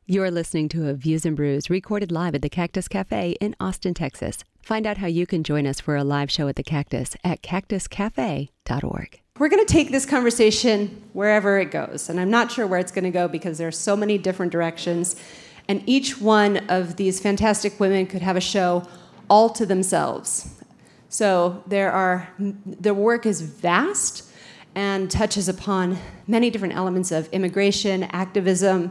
You're listening to a Views and Brews recorded live at the Cactus Cafe in Austin, Texas. Find out how you can join us for a live show at the Cactus at cactuscafe.org. We're going to take this conversation wherever it goes, and I'm not sure where it's going to go because there are so many different directions, and each one of these fantastic women could have a show all to themselves. So their work is vast and touches upon many different elements of immigration, activism,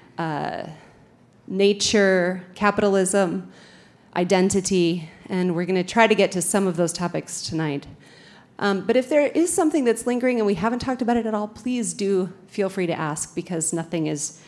nature, capitalism, identity, and we're going to try to get to some of those topics tonight. But if there is something that's lingering and we haven't talked about it at all, please do feel free to ask because nothing is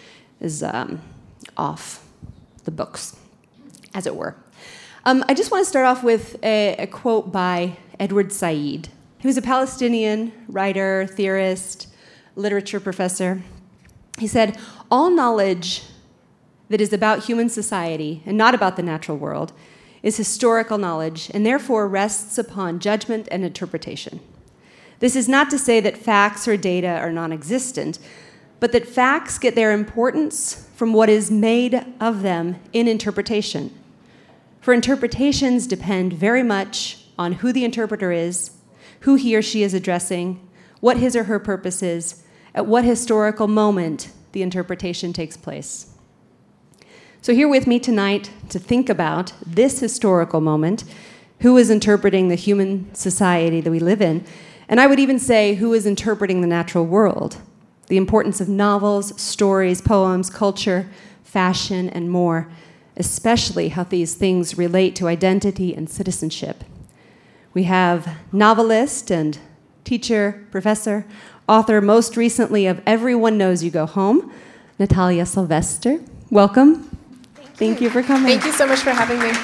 off the books, as it were. I just want to start off with a quote by Edward Said. He was a Palestinian writer, theorist, literature professor. He said, "All knowledge that is about human society and not about the natural world is historical knowledge and therefore rests upon judgment and interpretation. This is not to say that facts or data are non-existent, but that facts get their importance from what is made of them in interpretation. For interpretations depend very much on who the interpreter is, who he or she is addressing, what his or her purpose is, at what historical moment the interpretation takes place." So here with me tonight to think about this historical moment, who is interpreting the human society that we live in, and I would even say who is interpreting the natural world, the importance of novels, stories, poems, culture, fashion, and more, especially how these things relate to identity and citizenship. We have novelist and teacher, professor, author most recently of Everyone Knows You Go Home, Natalia Sylvester. Welcome. Thank you for coming. Thank you so much for having me.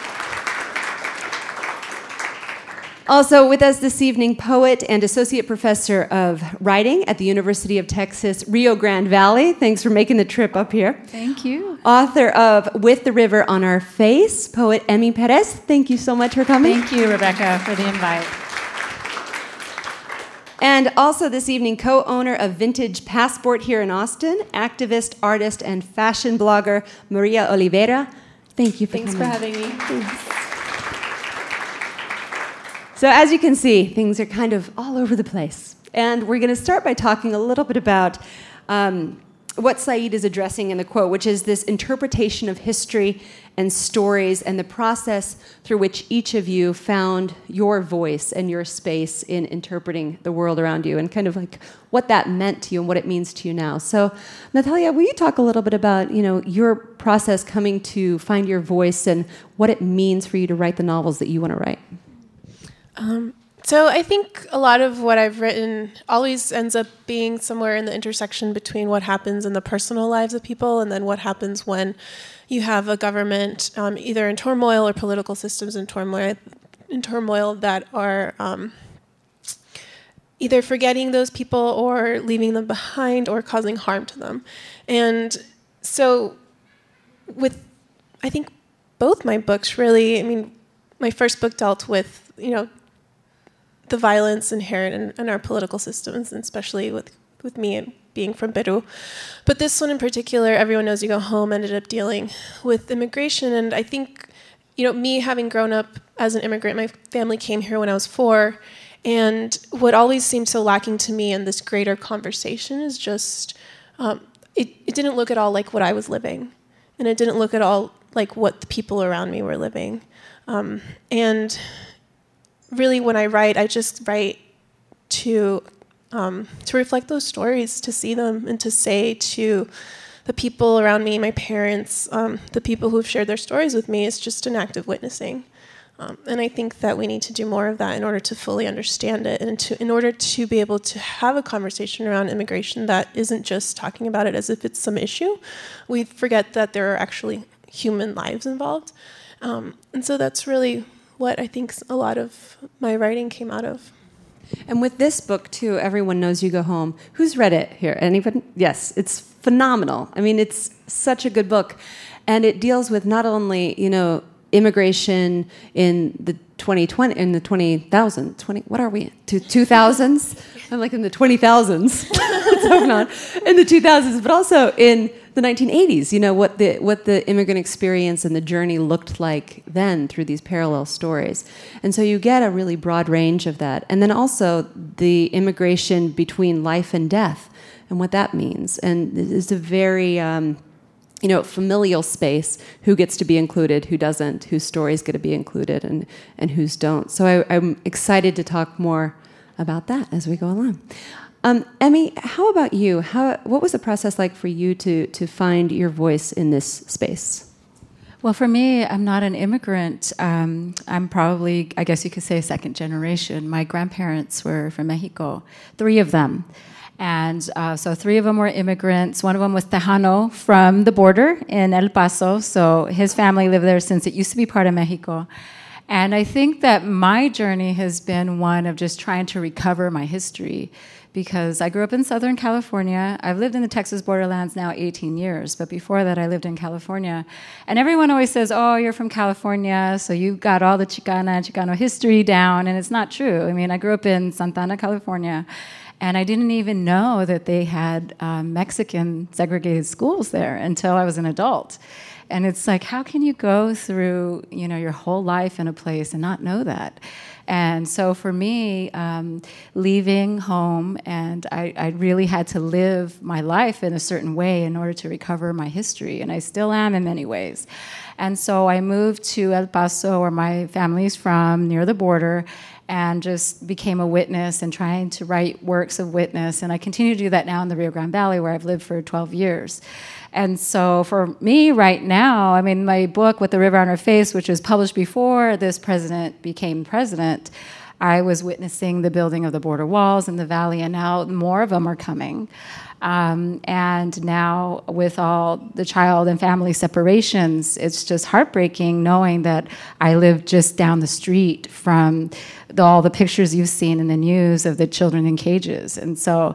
Also with us this evening, poet and associate professor of writing at the University of Texas, Rio Grande Valley. Thanks for making the trip up here. Thank you. Author of With the River on Our Face, poet Emmy Perez. Thank you so much for coming. Thank you, Rebecca, for the invite. And also this evening, co-owner of Vintage Passport here in Austin, activist, artist, and fashion blogger Maria Oliveira. Thank you for coming. Thanks for having me. Thanks. So as you can see, things are kind of all over the place. And we're going to start by talking a little bit about what Said is addressing in the quote, which is this interpretation of history and stories and the process through which each of you found your voice and your space in interpreting the world around you and kind of like what that meant to you and what it means to you now. So, Natalia, will you talk a little bit about, your process coming to find your voice and what it means for you to write the novels that you want to write? So I think a lot of what I've written always ends up being somewhere in the intersection between what happens in the personal lives of people and then what happens when you have a government either in turmoil or political systems in turmoil that are either forgetting those people or leaving them behind or causing harm to them. And so with, I think, both my books really, my first book dealt with, the violence inherent in our political systems, and especially with me and being from Peru. But this one in particular, Everyone Knows You Go Home, ended up dealing with immigration. And I think, me having grown up as an immigrant, my family came here when I was 4. And what always seemed so lacking to me in this greater conversation is just, it didn't look at all like what I was living. And it didn't look at all like what the people around me were living. And really, when I write, I just write to reflect those stories, to see them, and to say to the people around me, my parents, the people who've shared their stories with me, it's just an act of witnessing. And I think that we need to do more of that in order to fully understand it, and in order to be able to have a conversation around immigration that isn't just talking about it as if it's some issue. We forget that there are actually human lives involved. And so that's really what I think a lot of my writing came out of. And with this book, too, Everyone Knows You Go Home, who's read it here? Anybody? Yes, it's phenomenal. It's such a good book. And it deals with not only, immigration in the 2020, in the 20,000, what are we, 2000s? I'm like in the 20,000s. Let's hope not. In the 2000s, but also in the 1980s, what the immigrant experience and the journey looked like then through these parallel stories. And so you get a really broad range of that. And then also the immigration between life and death and what that means. And it's a very familial space, who gets to be included, who doesn't, whose stories get to be included, and whose don't. So I'm excited to talk more about that as we go along. Emmy, how about you? What was the process like for you to find your voice in this space? Well, for me, I'm not an immigrant. I'm probably, I guess you could say, second generation. My grandparents were from Mexico, 3 of them. And so 3 of them were immigrants. One of them was Tejano from the border in El Paso. So his family lived there since it used to be part of Mexico. And I think that my journey has been one of just trying to recover my history, because I grew up in Southern California. I've lived in the Texas borderlands now 18 years, but before that I lived in California. And everyone always says, oh, you're from California, so you got all the Chicano history down, and it's not true. I mean, I grew up in Santa Ana, California, and I didn't even know that they had Mexican segregated schools there until I was an adult. And it's like, how can you go through, your whole life in a place and not know that? And so for me, leaving home, and I really had to live my life in a certain way in order to recover my history, and I still am in many ways. And so I moved to El Paso, where my family's from, near the border, and just became a witness and trying to write works of witness. And I continue to do that now in the Rio Grande Valley, where I've lived for 12 years. And so for me right now, my book, With the River on Her Face, which was published before this president became president, I was witnessing the building of the border walls in the valley, and now more of them are coming. And now with all the child and family separations, it's just heartbreaking knowing that I live just down the street from all the pictures you've seen in the news of the children in cages. And so,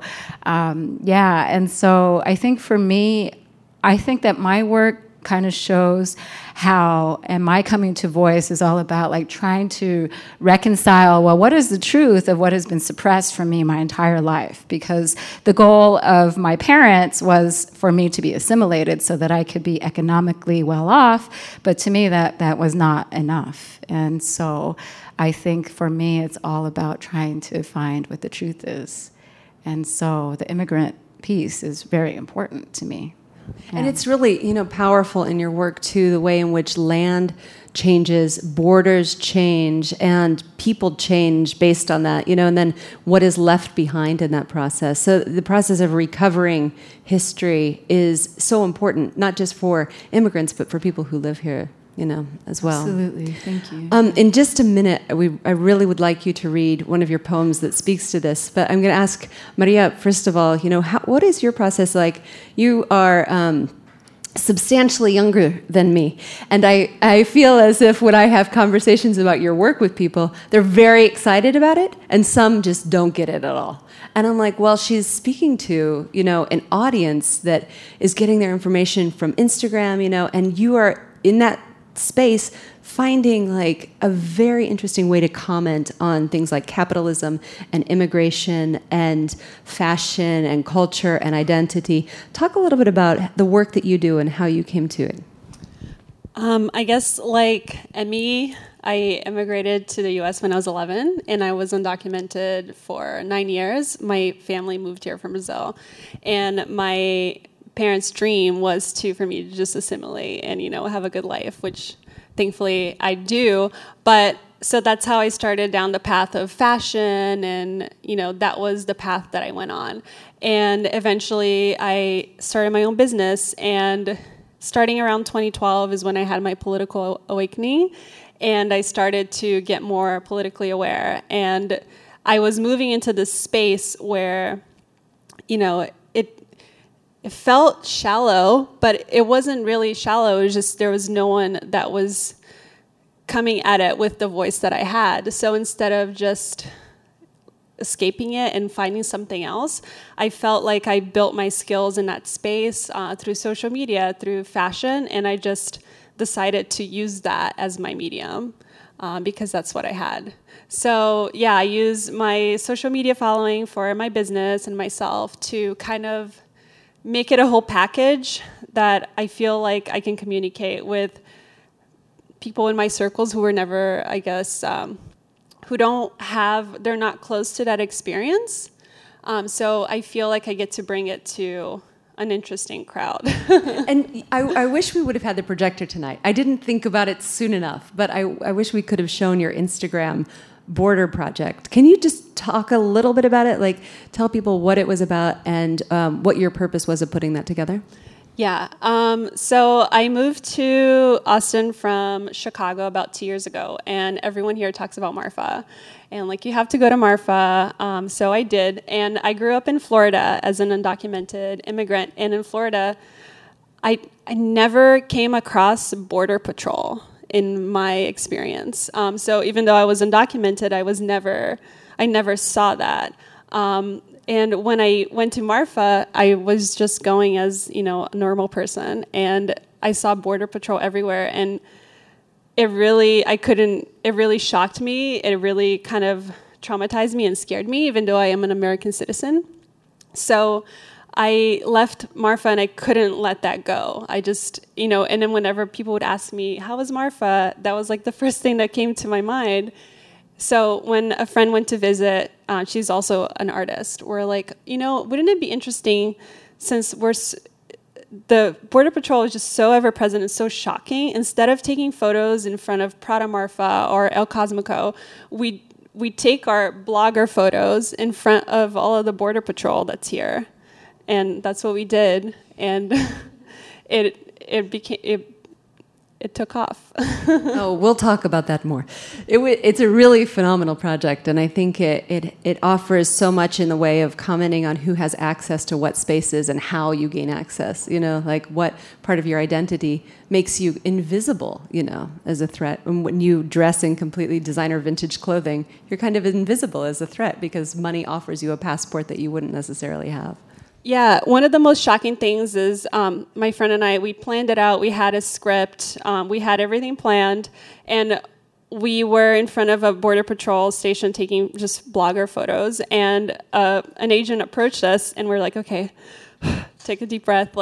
and so I think for me, I think that my work kind of shows how, and my coming to voice is all about trying to reconcile, well, what is the truth of what has been suppressed from me my entire life? Because the goal of my parents was for me to be assimilated so that I could be economically well off, but to me that was not enough. And so I think for me it's all about trying to find what the truth is. And so the immigrant piece is very important to me. Yeah. And it's really, powerful in your work, too, the way in which land changes, borders change, and people change based on that, and then what is left behind in that process. So the process of recovering history is so important, not just for immigrants, but for people who live here, as well. Absolutely. Thank you. In just a minute, I really would like you to read one of your poems that speaks to this. But I'm going to ask Maria, first of all, what is your process like? You are substantially younger than me. And I feel as if when I have conversations about your work with people, they're very excited about it, and some just don't get it at all. And I'm like, well, she's speaking to, an audience that is getting their information from Instagram, and you are in that space finding a very interesting way to comment on things like capitalism and immigration and fashion and culture and identity. Talk a little bit about the work that you do and how you came to it. I guess like Emmy, I immigrated to the U.S. when I was 11, and I was undocumented for 9 years. My family moved here from Brazil, and my parents' dream was for me to just assimilate and, have a good life, which thankfully I do. But so that's how I started down the path of fashion, and, that was the path that I went on. And eventually I started my own business, and starting around 2012 is when I had my political awakening, and I started to get more politically aware. And I was moving into this space where, it felt shallow, but it wasn't really shallow. It was just there was no one that was coming at it with the voice that I had. So instead of just escaping it and finding something else, I felt like I built my skills in that space through social media, through fashion, and I just decided to use that as my medium because that's what I had. So yeah, I use my social media following for my business and myself to kind of make it a whole package that I feel like I can communicate with people in my circles who were never, I guess, they're not close to that experience. So I feel like I get to bring it to an interesting crowd. And I wish we would have had the projector tonight. I didn't think about it soon enough, but I wish we could have shown your Instagram border project. Can you just talk a little bit about it? Like, tell people what it was about and what your purpose was of putting that together? Yeah. So I moved to Austin from Chicago about 2 years ago, and everyone here talks about Marfa. And, like, you have to go to Marfa. So I did. And I grew up in Florida as an undocumented immigrant. And in Florida, I never came across Border Patrol in my experience. So even though I was undocumented, I never saw that. And when I went to Marfa, I was just going as, a normal person, and I saw Border Patrol everywhere, and it really shocked me. It really kind of traumatized me and scared me, even though I am an American citizen. So I left Marfa, and I couldn't let that go. I just, and then whenever people would ask me, how was Marfa? That was like the first thing that came to my mind. So when a friend went to visit, she's also an artist, we're like, wouldn't it be interesting, since the Border Patrol is just so ever-present and so shocking, instead of taking photos in front of Prada Marfa or El Cosmico, we take our blogger photos in front of all of the Border Patrol that's here. And that's what we did. And it took off. Oh, we'll talk about that more. It's a really phenomenal project, and I think it offers so much in the way of commenting on who has access to what spaces and how you gain access. Like what part of your identity makes you invisible, as a threat. And when you dress in completely designer vintage clothing, you're kind of invisible as a threat because money offers you a passport that you wouldn't necessarily have. Yeah, one of the most shocking things is my friend and I, we planned it out. We had a script. We had everything planned. And we were in front of a Border Patrol station taking just blogger photos. And an agent approached us, and we're like, okay, take a deep breath,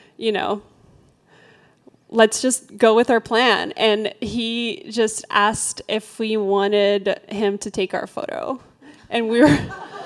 let's just go with our plan. And he just asked if we wanted him to take our photo. And we were...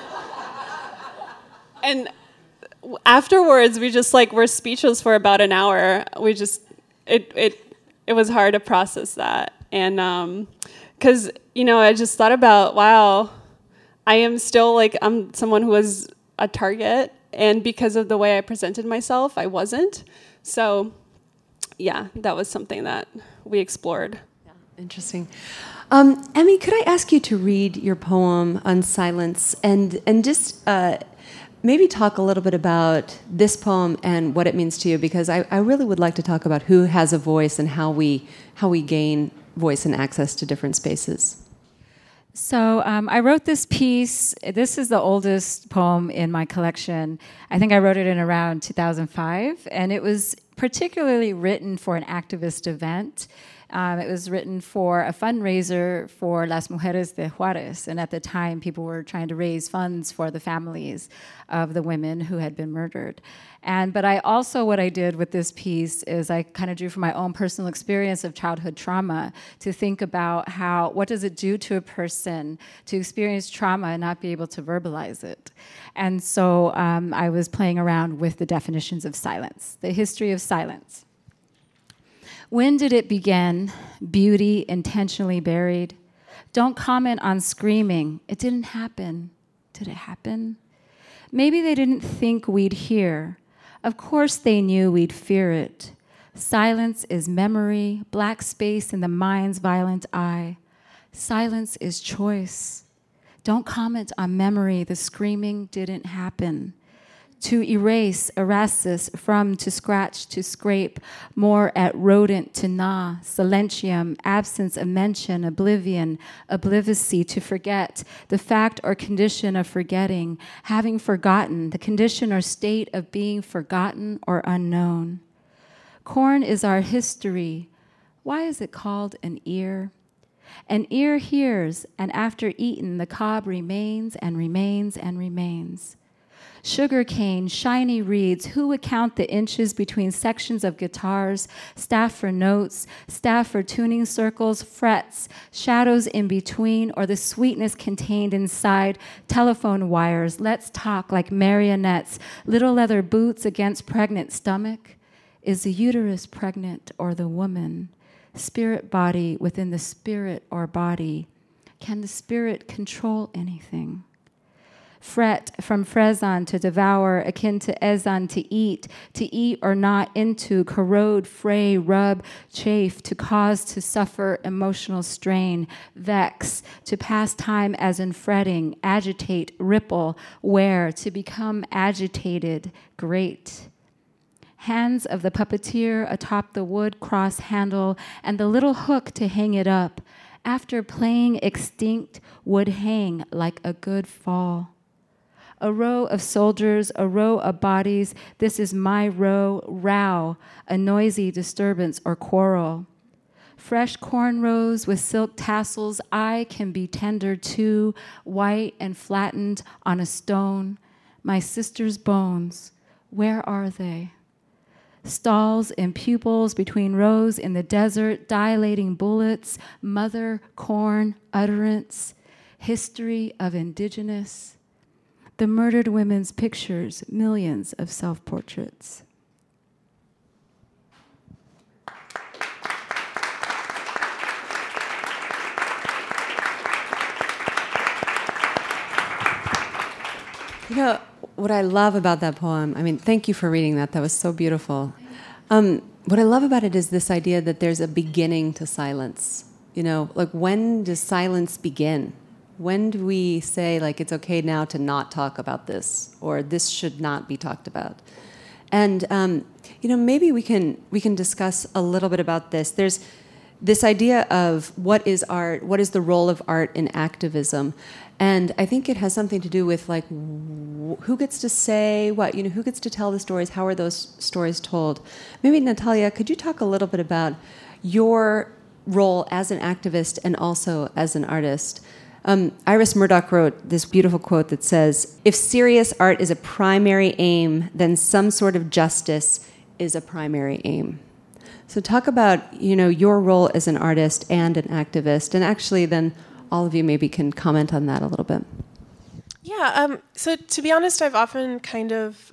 and... afterwards, we just were speechless for about an hour. We just it was hard to process that, and because I just thought about, wow, I am still I'm someone who was a target, and because of the way I presented myself, I wasn't. So yeah, that was something that we explored. Yeah, interesting. Emmy, could I ask you to read your poem on silence and just maybe talk a little bit about this poem and what it means to you, because I really would like to talk about who has a voice and how we gain voice and access to different spaces. So I wrote this piece. This is the oldest poem in my collection. I think I wrote it in around 2005, and it was particularly written for an activist event. It was written for a fundraiser for Las Mujeres de Juárez, and at the time, people were trying to raise funds for the families of the women who had been murdered. But what I did with this piece is I kind of drew from my own personal experience of childhood trauma to think about what does it do to a person to experience trauma and not be able to verbalize it. And so I was playing around with the definitions of silence, the history of silence. When did it begin? Beauty intentionally buried. Don't comment on screaming. It didn't happen. Did it happen? Maybe they didn't think we'd hear. Of course they knew we'd fear it. Silence is memory, black space in the mind's violent eye. Silence is choice. Don't comment on memory. The screaming didn't happen. To erase, erasis, from, to scratch, to scrape, more at rodent, to gnaw, silentium, absence of mention, oblivion, oblivicy, to forget, the fact or condition of forgetting, having forgotten, the condition or state of being forgotten or unknown. Corn is our history. Why is it called an ear? An ear hears, and after eaten, the cob remains and remains and remains. Sugarcane, shiny reeds, who would count the inches between sections of guitars, staff for notes, staff for tuning circles, frets, shadows in between, or the sweetness contained inside telephone wires. Let's talk like marionettes, little leather boots against pregnant stomach. Is the uterus pregnant or the woman? Spirit body within the spirit or body. Can the spirit control anything? Fret from frezan to devour, akin to ezan to eat or not into, corrode, fray, rub, chafe, to cause to suffer emotional strain, vex, to pass time as in fretting, agitate, ripple, wear, to become agitated, great. Hands of the puppeteer atop the wood cross handle and the little hook to hang it up, after playing extinct, would hang like a good fall. A row of soldiers, a row of bodies, this is my row, row, a noisy disturbance or quarrel. Fresh cornrows with silk tassels, I can be tender too, white and flattened on a stone. My sister's bones, where are they? Stalls and pupils between rows in the desert, dilating bullets, mother, corn, utterance, history of indigenous. The murdered women's pictures, millions of self-portraits. You know, what I love about that poem, I mean, thank you for reading that. That was so beautiful. What I love about it is this idea that there's a beginning to silence. You know, like, when does silence begin? When do we say, like, it's okay now to not talk about this, or this should not be talked about? And you know, maybe we can discuss a little bit about this. There's this idea of what is art, what is the role of art in activism, and I think it has something to do with, like, who gets to say what, you know, who gets to tell the stories, how are those stories told? Maybe, Natalia, could you talk a little bit about your role as an activist and also as an artist? Iris Murdoch wrote this beautiful quote that says, "If serious art is a primary aim, then some sort of justice is a primary aim." So talk about, you know, your role as an artist and an activist, and actually then all of you maybe can comment on that a little bit. Yeah, so to be honest, I've often kind of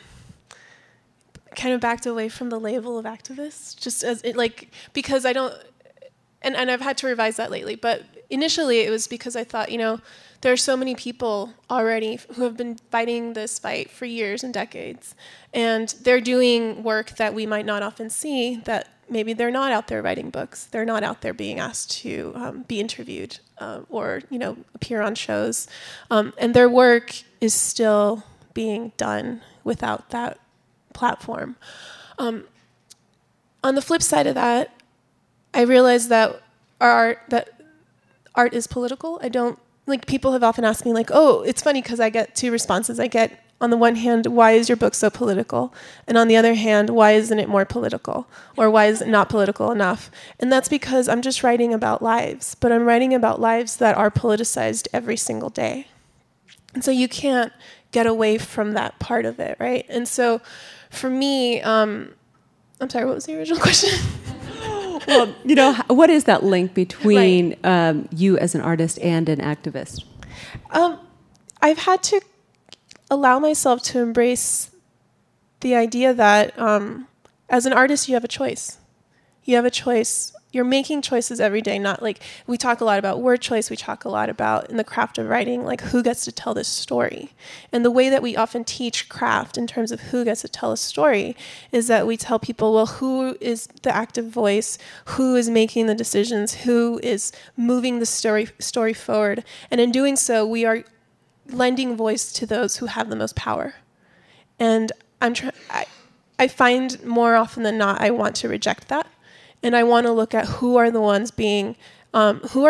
backed away from the label of activist, just as it, like, because I don't, and I've had to revise that lately, but initially it was because I thought, you know, there are so many people already who have been fighting this fight for years and decades, and they're doing work that we might not often see, that maybe they're not out there writing books, they're not out there being asked to be interviewed or, you know, appear on shows, and their work is still being done without that platform. On the flip side of that, I realized that art is political. I don't, like, people have often asked me, like, oh, it's funny because I get two responses. I get, on the one hand, why is your book so political? And on the other hand, why isn't it more political? Or why is it not political enough? And that's because I'm just writing about lives, but I'm writing about lives that are politicized every single day. And so you can't get away from that part of it, right? And so for me, I'm sorry, what was the original question? Well, you know, what is that link between you as an artist and an activist? I've had to allow myself to embrace the idea that as an artist, you have a choice. You have a choice. You're making choices every day, not like, we talk a lot about word choice, we talk a lot about, in the craft of writing, like, who gets to tell this story. And the way that we often teach craft in terms of who gets to tell a story is that we tell people, well, who is the active voice, who is making the decisions, who is moving the story forward. And in doing so, we are lending voice to those who have the most power. And I find more often than not, I want to reject that. And I want to look at who are the ones being, who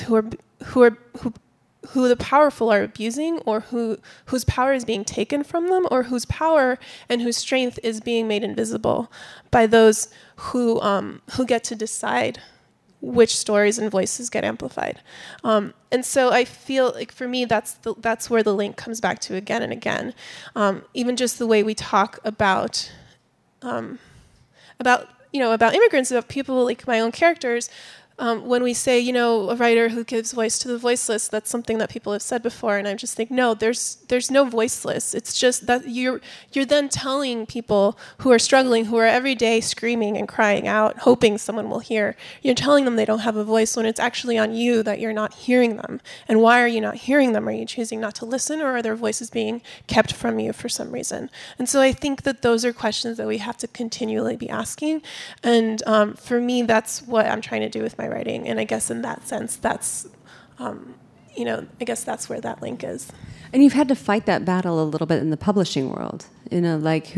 the powerful are abusing, or whose power is being taken from them, or whose power and whose strength is being made invisible by those who get to decide which stories and voices get amplified. And so I feel like for me, that's where the link comes back to again and again. Even just the way we talk about immigrants, about people like my own characters. When we say, a writer who gives voice to the voiceless, that's something that people have said before, and I just think, no, there's no voiceless. It's just that you're then telling people who are struggling, who are every day screaming and crying out, hoping someone will hear. You're telling them they don't have a voice when it's actually on you that you're not hearing them. And why are you not hearing them? Are you choosing not to listen, or are their voices being kept from you for some reason? And so I think that those are questions that we have to continually be asking. And for me, that's what I'm trying to do with my writing, and I guess in that sense, that's, I guess that's where that link is. And you've had to fight that battle a little bit in the publishing world, like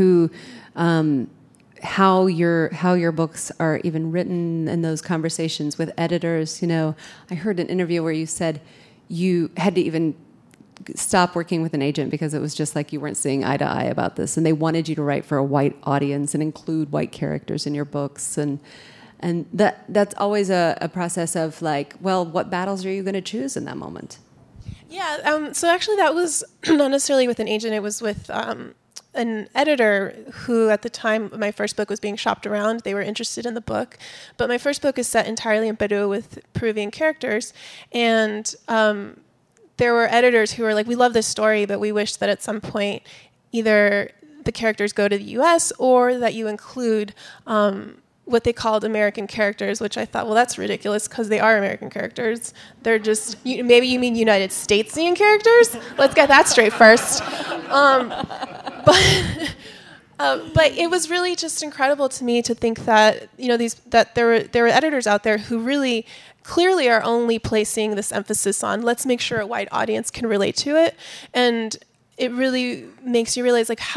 how your books are even written, and those conversations with editors. I heard an interview where you said you had to even stop working with an agent because it was just like you weren't seeing eye to eye about this, and they wanted you to write for a white audience and include white characters in your books, and that's always a process of like, well, what battles are you going to choose in that moment? Yeah, so actually that was not necessarily with an agent. It was with an editor who, at the time my first book was being shopped around, they were interested in the book. But my first book is set entirely in Peru with Peruvian characters. And there were editors who were like, we love this story, but we wish that at some point either the characters go to the U.S. or that you include what they called American characters, which I thought, well, that's ridiculous because they are American characters. They're just, maybe you mean United Statesian characters? Let's get that straight first. But it was really just incredible to me to think that, that there were editors out there who really clearly are only placing this emphasis on, let's make sure a white audience can relate to it. And it really makes you realize, like,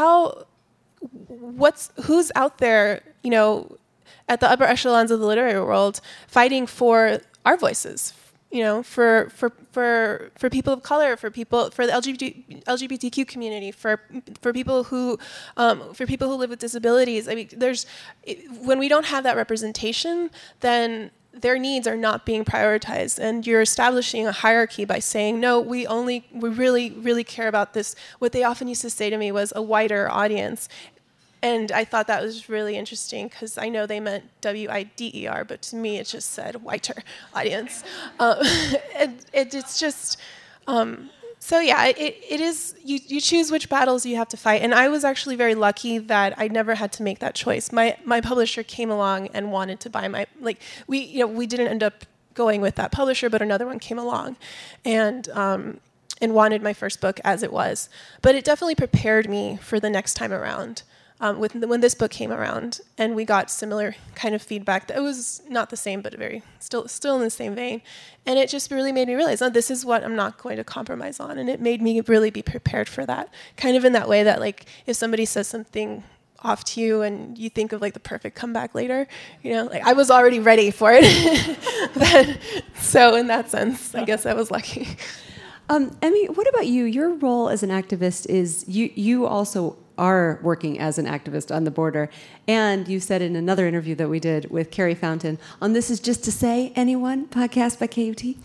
who's out there, at the upper echelons of the literary world, fighting for our voices, for people of color, for the LGBTQ community, for people who live with disabilities. I mean, when we don't have that representation, then their needs are not being prioritized, and you're establishing a hierarchy by saying, no, we really, really care about this. What they often used to say to me was a wider audience. And I thought that was really interesting because I know they meant WIDER, but to me it just said whiter audience. It's just, so yeah, it is, you choose which battles you have to fight. And I was actually very lucky that I never had to make that choice. My publisher came along and wanted to buy we didn't end up going with that publisher, but another one came along and wanted my first book as it was. But it definitely prepared me for the next time around. When this book came around, and we got similar kind of feedback. That was not the same, but still in the same vein. And it just really made me realize, this is what I'm not going to compromise on. And it made me really be prepared for that. Kind of in that way that, like, if somebody says something off to you and you think of, like, the perfect comeback later, I was already ready for it. So in that sense, I guess I was lucky. Emmy, what about you? Your role as an activist is you also are working as an activist on the border. And you said in another interview that we did with Carrie Fountain on This Is Just to Say Anyone, podcast by KUT,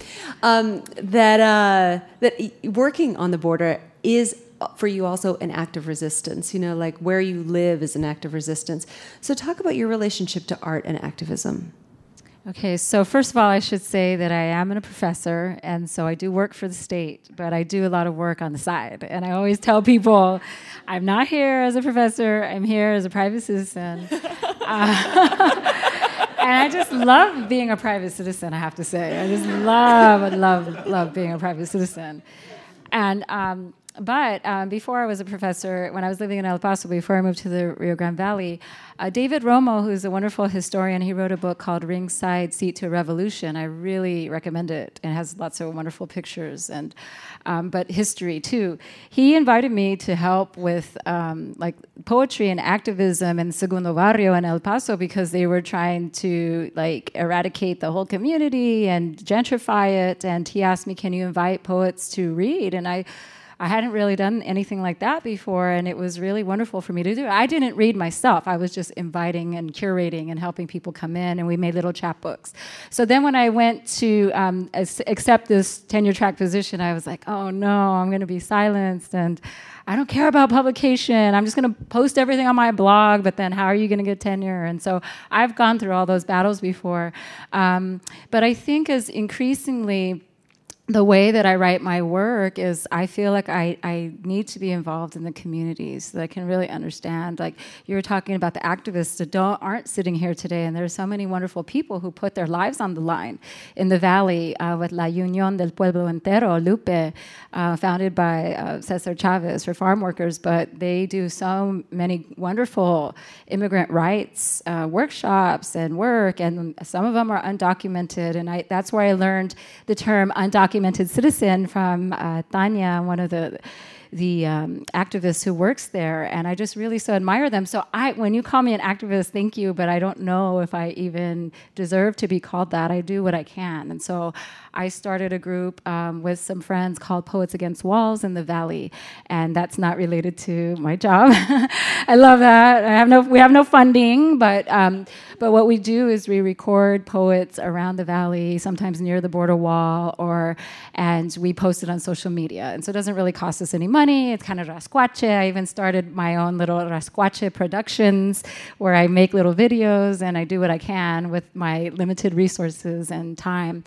that working on the border is for you also an act of resistance, like where you live is an act of resistance. So talk about your relationship to art and activism. Okay, so first of all, I should say that I am a professor, and so I do work for the state, but I do a lot of work on the side. And I always tell people, I'm not here as a professor, I'm here as a private citizen. And I just love being a private citizen, I have to say. I just love being a private citizen. And But before I was a professor, when I was living in El Paso, before I moved to the Rio Grande Valley, David Romo, who's a wonderful historian, he wrote a book called Ringside Seat to Revolution. I really recommend it. It has lots of wonderful pictures, and but history too. He invited me to help with like poetry and activism in Segundo Barrio in El Paso because they were trying to like eradicate the whole community and gentrify it. And he asked me, "Can you invite poets to read?" And I I hadn't really done anything like that before, and it was really wonderful for me to do. I didn't read myself. I was just inviting and curating and helping people come in, and we made little chapbooks. So then when I went to accept this tenure-track position, I was like, oh no, I'm going to be silenced, and I don't care about publication. I'm just going to post everything on my blog, but then how are you going to get tenure? And so I've gone through all those battles before. But I think as increasingly the way that I write my work is I feel like I need to be involved in the communities so that I can really understand. Like you were talking about the activists that aren't sitting here today, and there are so many wonderful people who put their lives on the line in the Valley with La Unión del Pueblo Entero, Lupe, founded by Cesar Chavez for farm workers, but they do so many wonderful immigrant rights workshops and work, and some of them are undocumented, and that's where I learned the term undocumented citizen from Tanya, one of the activists who works there, and I just really so admire them. So when you call me an activist, thank you, but I don't know if I even deserve to be called that. I do what I can, and so I started a group with some friends called Poets Against Walls in the Valley, and that's not related to my job. I love that. We have no funding, but what we do is we record poets around the Valley, sometimes near the border wall, and we post it on social media. And so it doesn't really cost us any money. It's kind of rascuache. I even started my own little rascuache productions where I make little videos and I do what I can with my limited resources and time.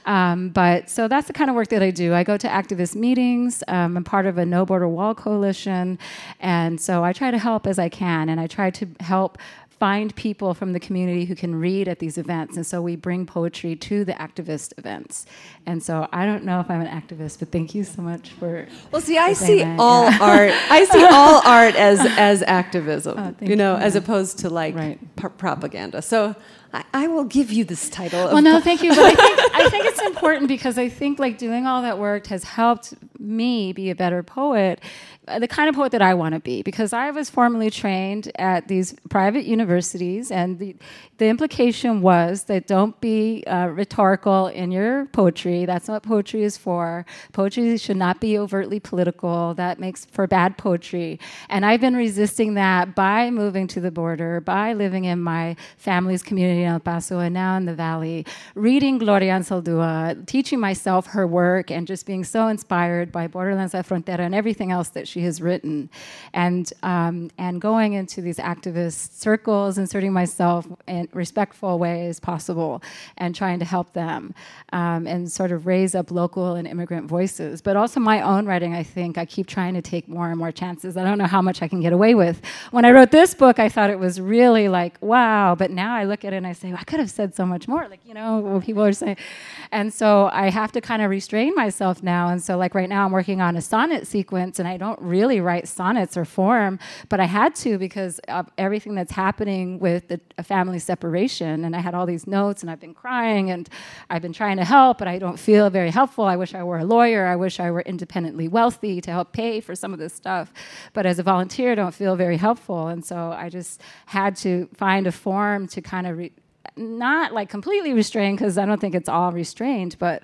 But so that's the kind of work that I do. I go to activist meetings. I'm part of a No Border Wall coalition. And so I try to help as I can. And I try to help find people from the community who can read at these events. And so we bring poetry to the activist events. And so I don't know if I'm an activist, but thank you so much for... Well, see, I see all art. I see all art as activism, as opposed to propaganda. So I will give you this title. Well, no, thank you. But I think it's important because I think doing all that work has helped me be a better poet, the kind of poet that I want to be, because I was formally trained at these private universities, and the implication was that don't be rhetorical in your poetry. That's not what poetry is for. Poetry should not be overtly political. That makes for bad poetry. And I've been resisting that by moving to the border, by living in my family's community in El Paso and now in the Valley, reading Gloria Anzaldúa, teaching myself her work, and just being so inspired by Borderlands La Frontera and everything else that she has written, and going into these activist circles, inserting myself in respectful ways possible, and trying to help them, and sort of raise up local and immigrant voices. But also my own writing, I think I keep trying to take more and more chances. I don't know how much I can get away with. When I wrote this book, I thought it was really wow, but now I look at it and I say, I could have said so much more, people are saying. And so I have to kind of restrain myself now. And so right now I'm working on a sonnet sequence, and I don't really write sonnets or form, but I had to because of everything that's happening with a family separation. And I had all these notes, and I've been crying, and I've been trying to help, but I don't feel very helpful. I wish I were a lawyer. I wish I were independently wealthy to help pay for some of this stuff. But as a volunteer, I don't feel very helpful. And so I just had to find a form to kind of not completely restrain, because I don't think it's all restrained, but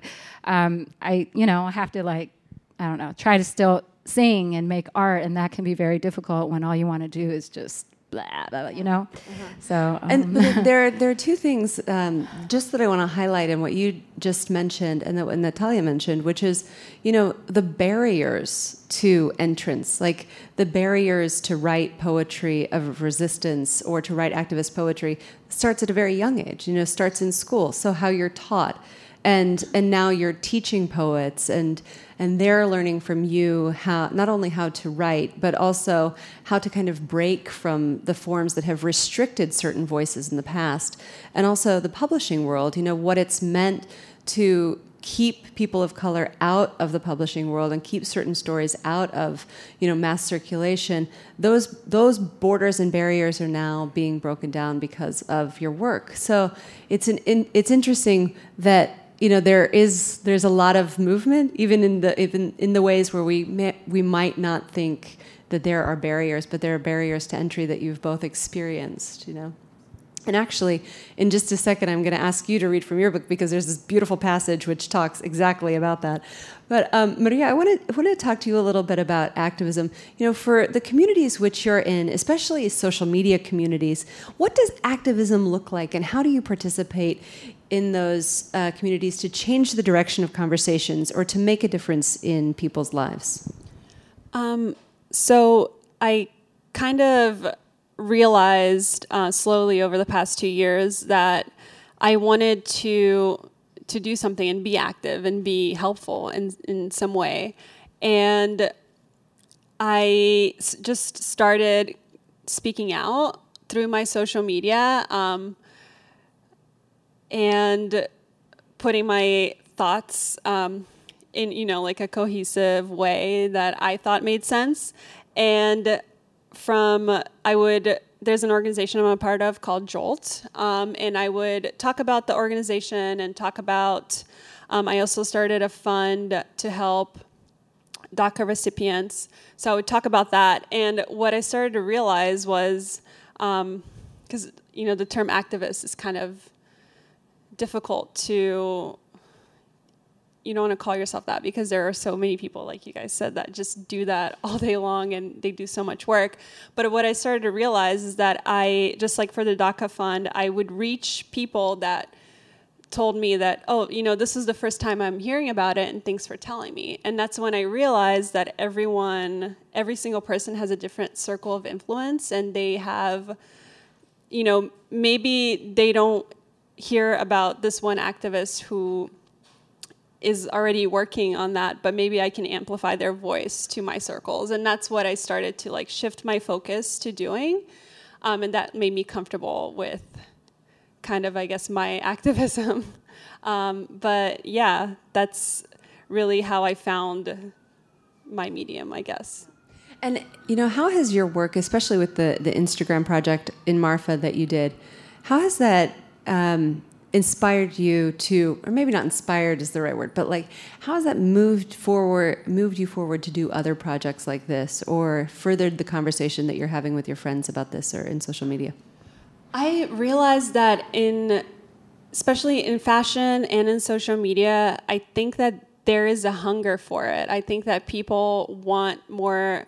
I have to try to still sing and make art, and that can be very difficult when all you want to do is just blah, blah, blah. So and there are two things just that I want to highlight in what you just mentioned and that what Natalia mentioned, which is the barriers to entrance, the barriers to write poetry of resistance or to write activist poetry starts at a very young age. Starts in school. So how you're taught. And now you're teaching poets, and they're learning from you how not only how to write, but also how to kind of break from the forms that have restricted certain voices in the past, and also the publishing world. What it's meant to keep people of color out of the publishing world and keep certain stories out of mass circulation. Those borders and barriers are now being broken down because of your work. So it's interesting that there's a lot of movement, even in the ways where we might not think that there are barriers, but there are barriers to entry that you've both experienced. And actually, in just a second, I'm going to ask you to read from your book because there's this beautiful passage which talks exactly about that. But Maria, I want to talk to you a little bit about activism. You know, for the communities which you're in, especially social media communities, what does activism look like, and how do you participate in those communities to change the direction of conversations or to make a difference in people's lives? So I kind of realized slowly over the past 2 years that I wanted to do something and be active and be helpful in some way. And I just started speaking out through my social media and putting my thoughts in, you know, like a cohesive way that I thought made sense. And there's an organization I'm a part of called JOLT, and I would talk about the organization and talk about, I also started a fund to help DACA recipients. So I would talk about that. And what I started to realize was, because, you know, the term activist is kind of difficult to, you don't want to call yourself that because there are so many people, like you guys said, that just do that all day long and they do so much work. But what I started to realize is that I, just like for the DACA fund, I would reach people that told me that, oh, you know, this is the first time I'm hearing about it and thanks for telling me. And that's when I realized that every single person has a different circle of influence, and they have, you know, maybe they don't hear about this one activist who is already working on that, but maybe I can amplify their voice to my circles. And that's what I started to like shift my focus to doing. And that made me comfortable with kind of, I guess, my activism. But yeah, that's really how I found my medium, I guess. And, you know, how has your work, especially with the Instagram project in Marfa that you did, how has that inspired you to, or maybe not inspired is the right word, but like, how has that moved you forward to do other projects like this, or furthered the conversation that you're having with your friends about this or in social media? I realized that especially in fashion and in social media, I think that there is a hunger for it. I think that people want more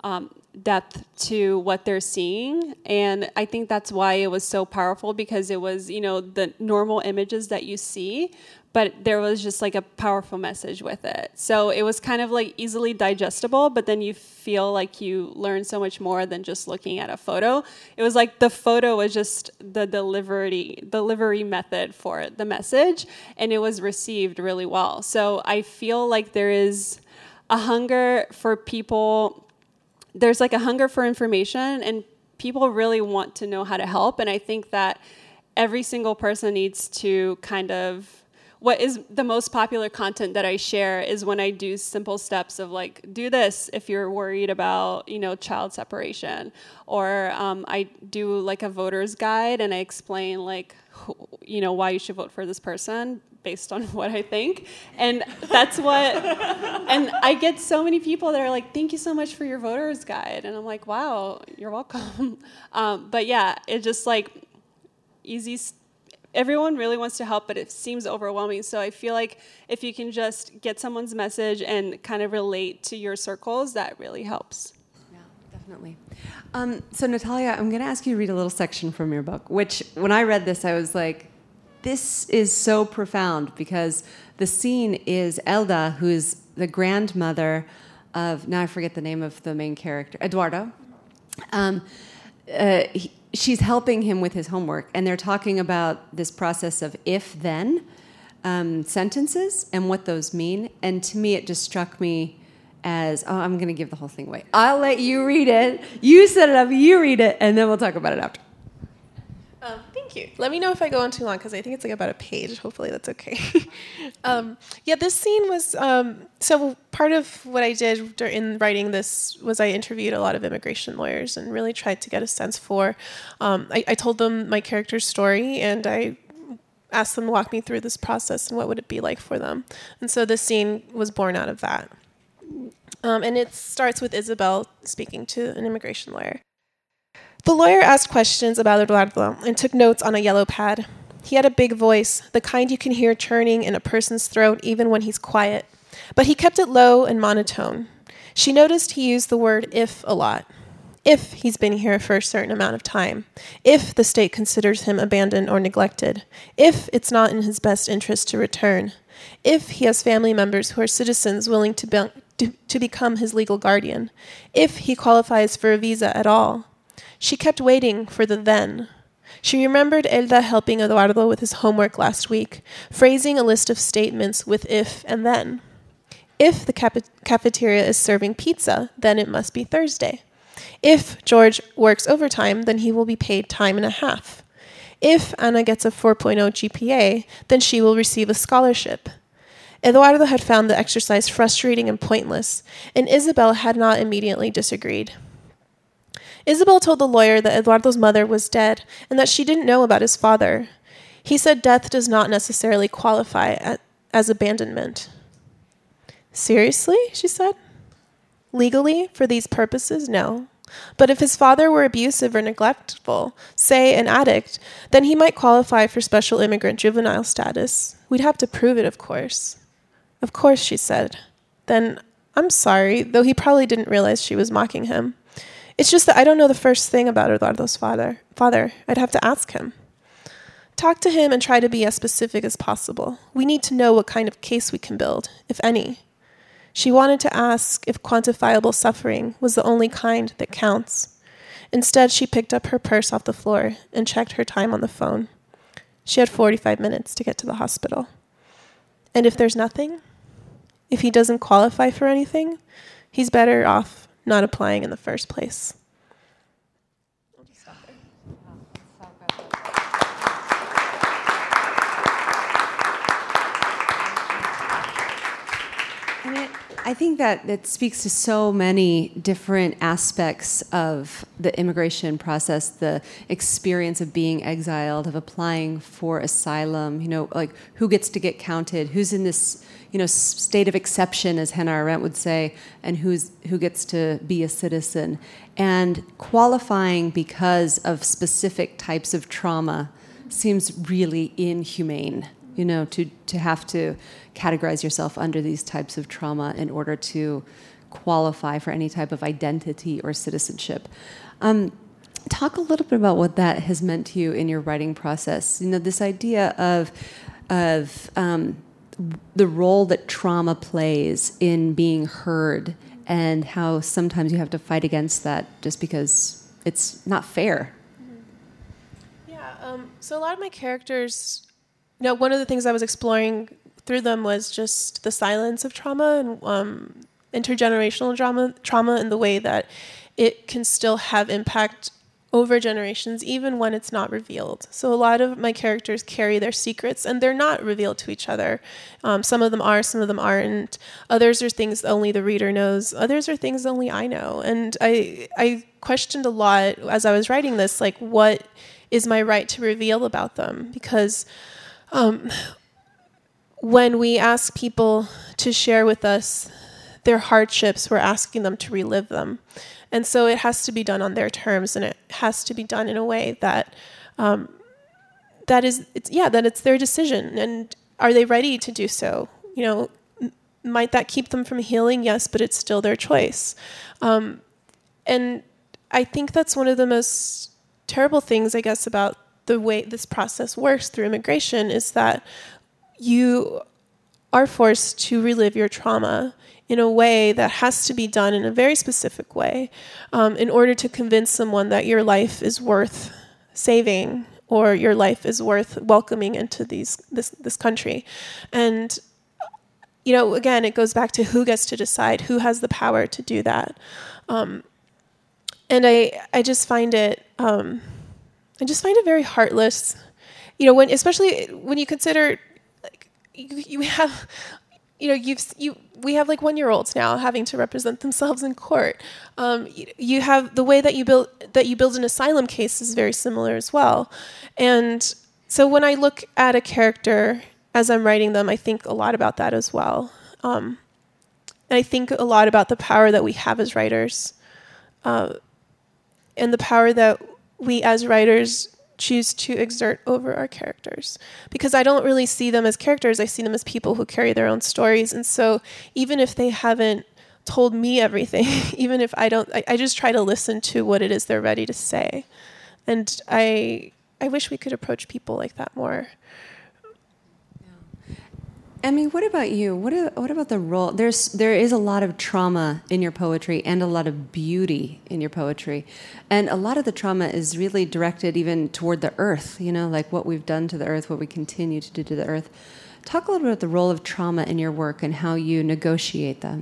depth to what they're seeing, and I think that's why it was so powerful, because it was, you know, the normal images that you see, but there was just like a powerful message with it. So it was kind of like easily digestible, but then you feel like you learn so much more than just looking at a photo. It was like the photo was just the delivery method for the message, and it was received really well. So I feel like there is a hunger for people. There's like a hunger for information, and people really want to know how to help. And I think that every single person needs to kind of, what is the most popular content that I share is when I do simple steps of like, do this if you're worried about, you know, child separation. Or I do like a voter's guide, and I explain like, you know, why you should vote for this person based on what I think. And that's what, and I get so many people that are like, thank you so much for your voter's guide. And I'm like, wow, you're welcome. But yeah, it just like easy. Everyone really wants to help, but it seems overwhelming. So I feel like if you can just get someone's message and kind of relate to your circles, that really helps. Yeah, definitely. So Natalia, I'm going to ask you to read a little section from your book, which when I read this, I was like, this is so profound, because the scene is Elda, who's the grandmother of, now I forget the name of the main character, Eduardo. She's helping him with his homework, and they're talking about this process of if-then sentences and what those mean. And to me, it just struck me as, oh, I'm going to give the whole thing away. I'll let you read it. You set it up, you read it, and then we'll talk about it after. Thank you. Let me know if I go on too long, because I think it's like about a page. Hopefully that's okay. Yeah, this scene was, so part of what I did in writing this was I interviewed a lot of immigration lawyers and really tried to get a sense for, I told them my character's story, and I asked them to walk me through this process and what would it be like for them. And so this scene was born out of that. And it starts with Isabel speaking to an immigration lawyer. The lawyer asked questions about Eduardo and took notes on a yellow pad. He had a big voice, the kind you can hear churning in a person's throat even when he's quiet. But he kept it low and monotone. She noticed he used the word if a lot. If he's been here for a certain amount of time. If the state considers him abandoned or neglected. If it's not in his best interest to return. If he has family members who are citizens willing to become his legal guardian. If he qualifies for a visa at all. She kept waiting for the then. She remembered Elda helping Eduardo with his homework last week, phrasing a list of statements with if and then. If the cafeteria is serving pizza, then it must be Thursday. If George works overtime, then he will be paid time and a half. If Ana gets a 4.0 GPA, then she will receive a scholarship. Eduardo had found the exercise frustrating and pointless, and Isabel had not immediately disagreed. Isabel told the lawyer that Eduardo's mother was dead and that she didn't know about his father. He said death does not necessarily qualify as abandonment. Seriously, she said. Legally, for these purposes, no. But if his father were abusive or neglectful, say an addict, then he might qualify for special immigrant juvenile status. We'd have to prove it, of course. Of course, she said. Then, I'm sorry, though he probably didn't realize she was mocking him. It's just that I don't know the first thing about Eduardo's father. I'd have to ask him. Talk to him and try to be as specific as possible. We need to know what kind of case we can build, if any. She wanted to ask if quantifiable suffering was the only kind that counts. Instead, she picked up her purse off the floor and checked her time on the phone. She had 45 minutes to get to the hospital. And if there's nothing, if he doesn't qualify for anything, he's better off not applying in the first place. I think that it speaks to so many different aspects of the immigration process, the experience of being exiled, of applying for asylum, like who gets to get counted, who's in this, state of exception, as Hannah Arendt would say, and who gets to be a citizen. And qualifying because of specific types of trauma seems really inhumane. To have to categorize yourself under these types of trauma in order to qualify for any type of identity or citizenship. Talk a little bit about what that has meant to you in your writing process. This idea of the role that trauma plays in being heard, and how sometimes you have to fight against that just because it's not fair. Yeah. So a lot of my characters. One of the things I was exploring through them was just the silence of trauma and intergenerational trauma and the way that it can still have impact over generations, even when it's not revealed. So a lot of my characters carry their secrets, and they're not revealed to each other. Some of them are, some of them aren't. Others are things only the reader knows. Others are things only I know. And I questioned a lot as I was writing this, like, what is my right to reveal about them? Because when we ask people to share with us their hardships, we're asking them to relive them. And so it has to be done on their terms, and it has to be done in a way that it's their decision. And are they ready to do so? Might that keep them from healing? Yes, but it's still their choice. And I think that's one of the most terrible things, I guess, about the way this process works through immigration, is that you are forced to relive your trauma in a way that has to be done in a very specific way in order to convince someone that your life is worth saving or your life is worth welcoming into this country. And, again, it goes back to who gets to decide, who has the power to do that. And I just find it... I just find it very heartless, especially when you consider, like, we have 1-year-olds now having to represent themselves in court. You have the way that you build an asylum case is very similar as well. And so when I look at a character as I'm writing them, I think a lot about that as well. And I think a lot about the power that we have as writers, and the power that we as writers choose to exert over our characters. Because I don't really see them as characters, I see them as people who carry their own stories. And so even if they haven't told me everything, even if I don't, I just try to listen to what it is they're ready to say. And I wish we could approach people like that more. Emmy, what about you? What about the role? There is a lot of trauma in your poetry and a lot of beauty in your poetry. And a lot of the trauma is really directed even toward the earth, like what we've done to the earth, what we continue to do to the earth. Talk a little bit about the role of trauma in your work and how you negotiate that.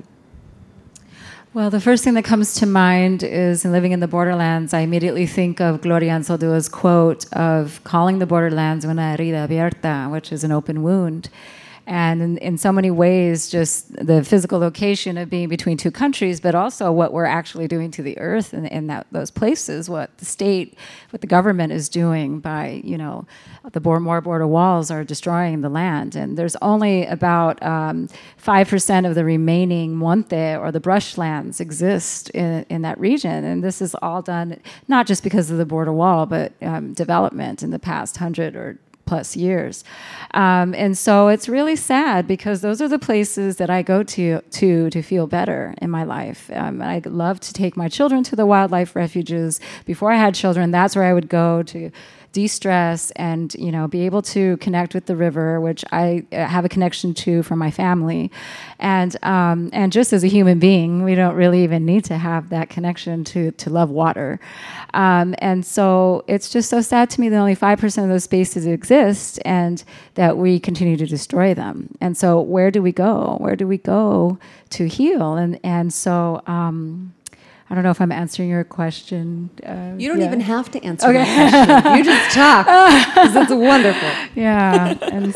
Well, the first thing that comes to mind is in Living in the Borderlands, I immediately think of Gloria Anzaldua's quote of calling the borderlands una herida abierta, which is an open wound. And in so many ways, just the physical location of being between two countries, but also what we're actually doing to the earth in those places, what the state, what the government is doing by, the more border walls are destroying the land. And there's only about 5% of the remaining monte or the brushlands exist in that region. And this is all done not just because of the border wall, but development in the past 100 or plus years. And so it's really sad because those are the places that I go to feel better in my life. I love to take my children to the wildlife refuges. Before I had children, that's where I would go to de-stress and, be able to connect with the river, which I have a connection to from my family. And just as a human being, we don't really even need to have that connection to love water. And so it's just so sad to me that only 5% of those spaces exist and that we continue to destroy them. And so where do we go? Where do we go to heal? And so I don't know if I'm answering your question. You don't even have to answer my question. You just talk, because it's wonderful. Yeah, and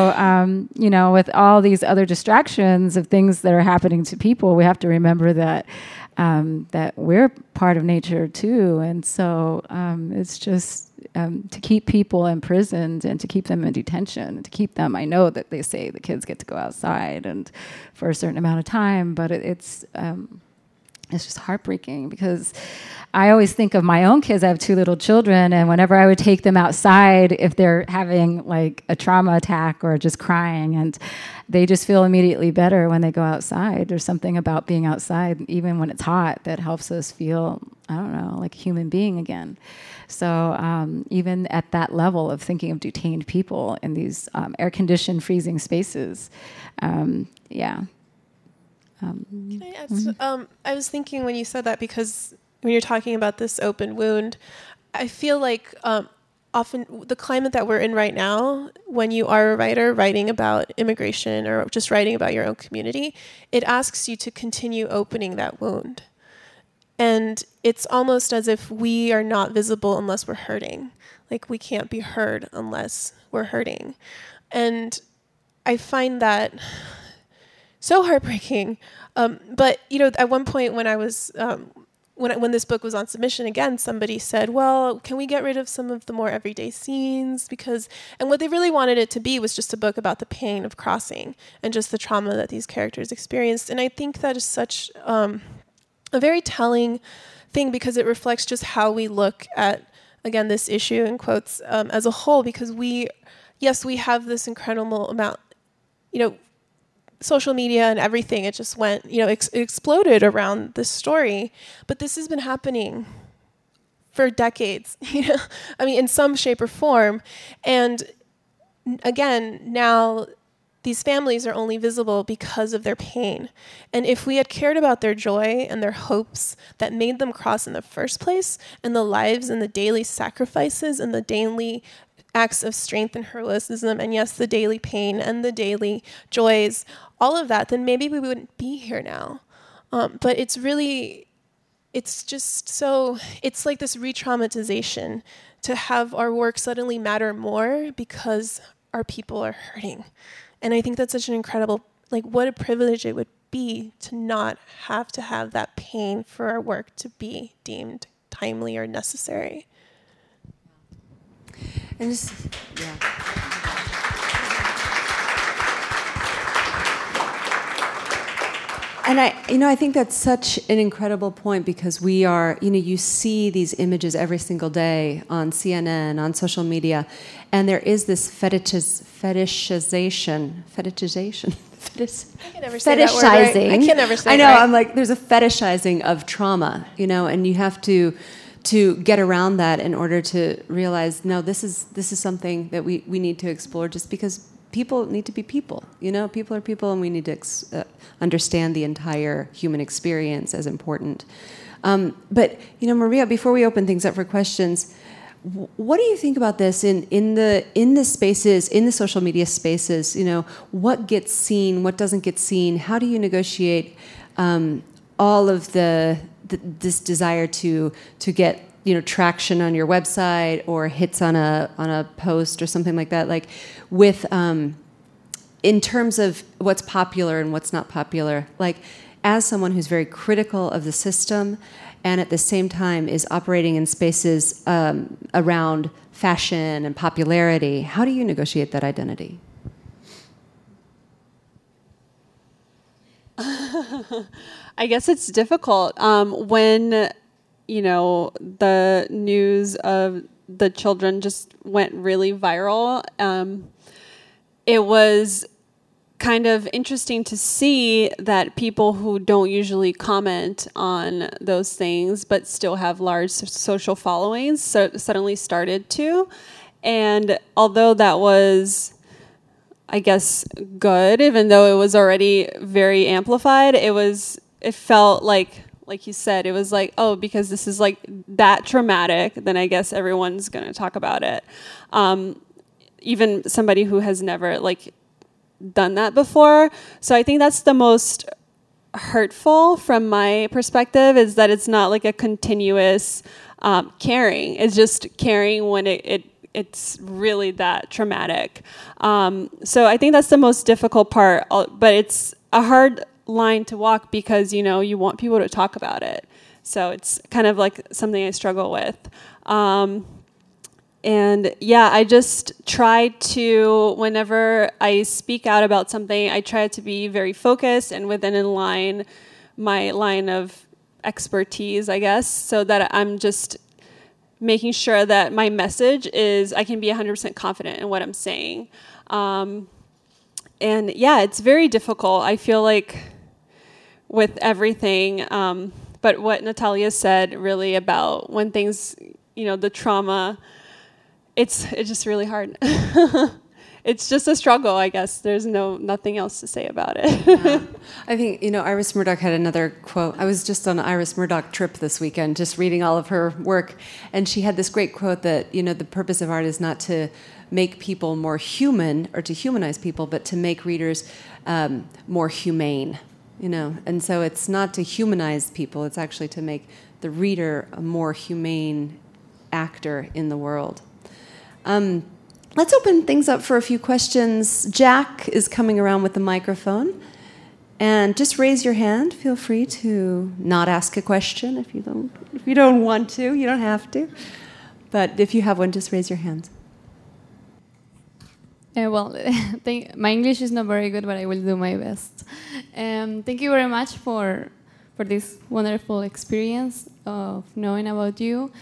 so, with all these other distractions of things that are happening to people, we have to remember that that we're part of nature too. And so it's just to keep people imprisoned and to keep them in detention, and to keep them, I know that they say the kids get to go outside and for a certain amount of time, but it's just heartbreaking because I always think of my own kids. I have 2 little children, and whenever I would take them outside, if they're having like a trauma attack or just crying, and they just feel immediately better when they go outside. There's something about being outside, even when it's hot, that helps us feel, I don't know, like a human being again. So even at that level of thinking of detained people in these air-conditioned freezing spaces, yeah. Can I add? I was thinking when you said that, because when you're talking about this open wound, I feel like often the climate that we're in right now, when you are a writer writing about immigration or just writing about your own community, it asks you to continue opening that wound. And it's almost as if we are not visible unless we're hurting. Like we can't be heard unless we're hurting. And I find that so heartbreaking. But, at one point when I was, when this book was on submission again, somebody said, well, can we get rid of some of the more everyday scenes? And what they really wanted it to be was just a book about the pain of crossing and just the trauma that these characters experienced. And I think that is such a very telling thing, because it reflects just how we look at, again, this issue in quotes as a whole, because we have this incredible amount, social media and everything, it just went, exploded around this story. But this has been happening for decades, in some shape or form. And again, now these families are only visible because of their pain. And if we had cared about their joy and their hopes that made them cross in the first place, and the lives and the daily sacrifices and the daily acts of strength and heroism, and yes, the daily pain and the daily joys, all of that, then maybe we wouldn't be here now. But it's just so, it's like this re-traumatization to have our work suddenly matter more because our people are hurting. And I think that's such an incredible, what a privilege it would be to not have to have that pain for our work to be deemed timely or necessary. And just, yeah. And I think that's such an incredible point because we are, you see these images every single day on CNN, on social media, and there is this fetishization. I can never say that word right. I can never say I know. Right. I'm like, there's a fetishizing of trauma, and you have to get around that in order to realize, no, this is something that we need to explore. Just because people need to be people, people are people, and we need to understand the entire human experience as important. But Maria, before we open things up for questions, what do you think about this in the spaces, in the social media spaces? What gets seen, what doesn't get seen? How do you negotiate all of this desire to get traction on your website or hits on a post or something like that, like with in terms of what's popular and what's not popular, like as someone who's very critical of the system and at the same time is operating in spaces around fashion and popularity, how do you negotiate that identity? I guess it's difficult when the news of the children just went really viral. It was kind of interesting to see that people who don't usually comment on those things but still have large social followings suddenly started to. And although that was, I guess, good, even though it was already very amplified, it felt like you said, it was like, oh, because this is like that traumatic, then I guess everyone's going to talk about it. Even somebody who has never done that before. So I think that's the most hurtful from my perspective, is that it's not like a continuous caring. It's just caring when it's really that traumatic. So I think that's the most difficult part, but it's a hard line to walk because, you want people to talk about it. So it's kind of like something I struggle with. And yeah, I just try to, whenever I speak out about something, I try to be very focused and within my line of expertise, I guess, so that I'm just making sure that my message is, I can be 100% confident in what I'm saying. And yeah, it's very difficult, I feel like, with everything. But what Natalia said really about when things, the trauma, it's just really hard. It's just a struggle, I guess. There's nothing else to say about it. Yeah. I think, Iris Murdoch had another quote. I was just on an Iris Murdoch trip this weekend, just reading all of her work. And she had this great quote that, the purpose of art is not to make people more human or to humanize people, but to make readers more humane. And so it's not to humanize people, it's actually to make the reader a more humane actor in the world. Let's open things up for a few questions. Jack is coming around with the microphone. And just raise your hand. Feel free to not ask a question if you don't want to. You don't have to. But if you have one, just raise your hand. My English is not very good, but I will do my best. Thank you very much for this wonderful experience of knowing about you.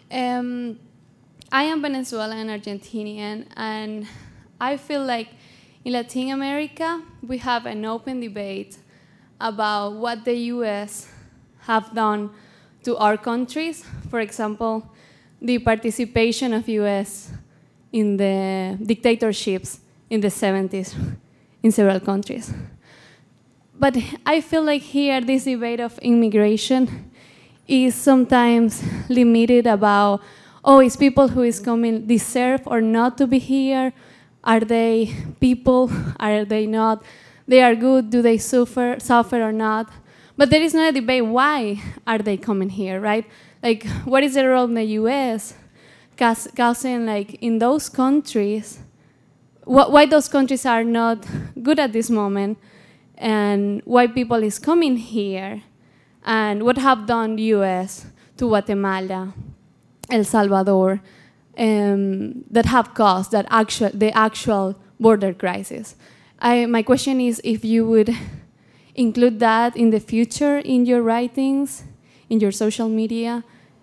I am Venezuelan and Argentinian, and I feel like in Latin America we have an open debate about what the U.S. have done to our countries. For example, the participation of U.S. in the dictatorships in the 70s in several countries. But I feel like here this debate of immigration is sometimes limited about, is people who is coming deserve or not to be here? Are they people? Are they not? They are good. Do they suffer or not? But there is not a debate. Why are they coming here, right? Like, what is the role of the U.S. causing, like, in those countries? Why those countries are not good at this moment, and why people is coming here, and what have done the U.S. to Guatemala, El Salvador, that have caused the actual border crisis. My question is, if you would include that in the future in your writings, in your social media,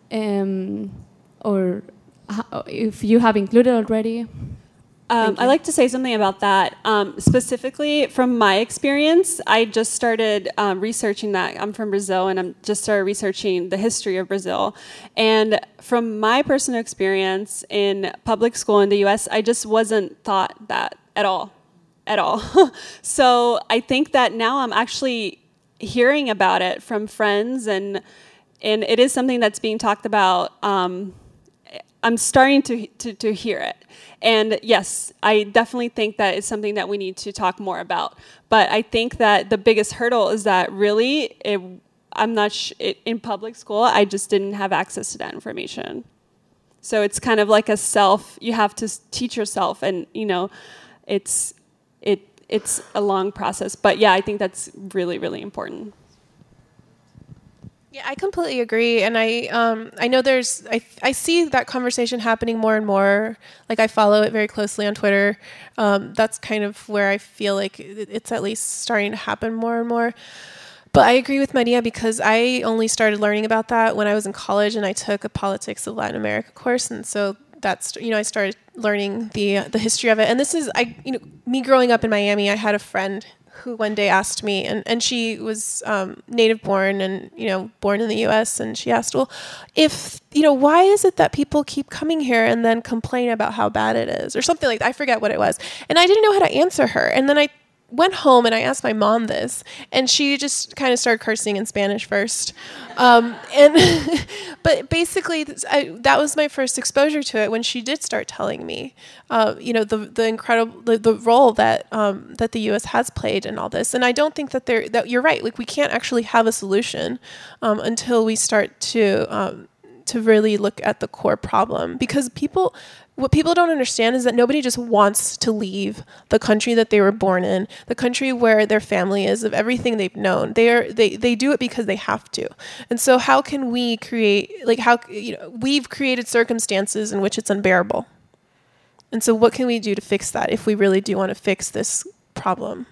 or if you have included already? I'd like to say something about that. Specifically, from my experience, I just started researching that. I'm from Brazil, and I'm just started researching the history of Brazil. And from my personal experience in public school in the U.S., I just wasn't taught that at all. So I think that now I'm actually hearing about it from friends, and it is something that's being talked about. I'm starting to hear it. And yes, I definitely think that it's something that we need to talk more about. But I think that the biggest hurdle is that really, I'm not in public school, I just didn't have access to that information. So it's kind of like you have to teach yourself, and it's a long process. But yeah, I think that's really, really important. Yeah, I completely agree, and I know I see that conversation happening more and more. Like, I follow it very closely on Twitter. That's kind of where I feel like it's at least starting to happen more and more. But I agree with Maria, because I only started learning about that when I was in college, and I took a Politics of Latin America course, and so that's I started learning the history of it. And this is me growing up in Miami. I had a friend who one day asked me, and she was native born and, born in the U.S. And she asked, well, why is it that people keep coming here and then complain about how bad it is, or something like that? I forget what it was. And I didn't know how to answer her. And then I went home and I asked my mom this, and she just kind of started cursing in Spanish first. But basically that was my first exposure to it, when she did start telling me, the incredible, the role that the U.S. has played in all this. And I don't think that you're right. Like, we can't actually have a solution until we start to really look at the core problem, because what people don't understand is that nobody just wants to leave the country that they were born in, the country where their family is, of everything they've known. They do it because they have to. And so how can we we've created circumstances in which it's unbearable. And so what can we do to fix that if we really do want to fix this problem?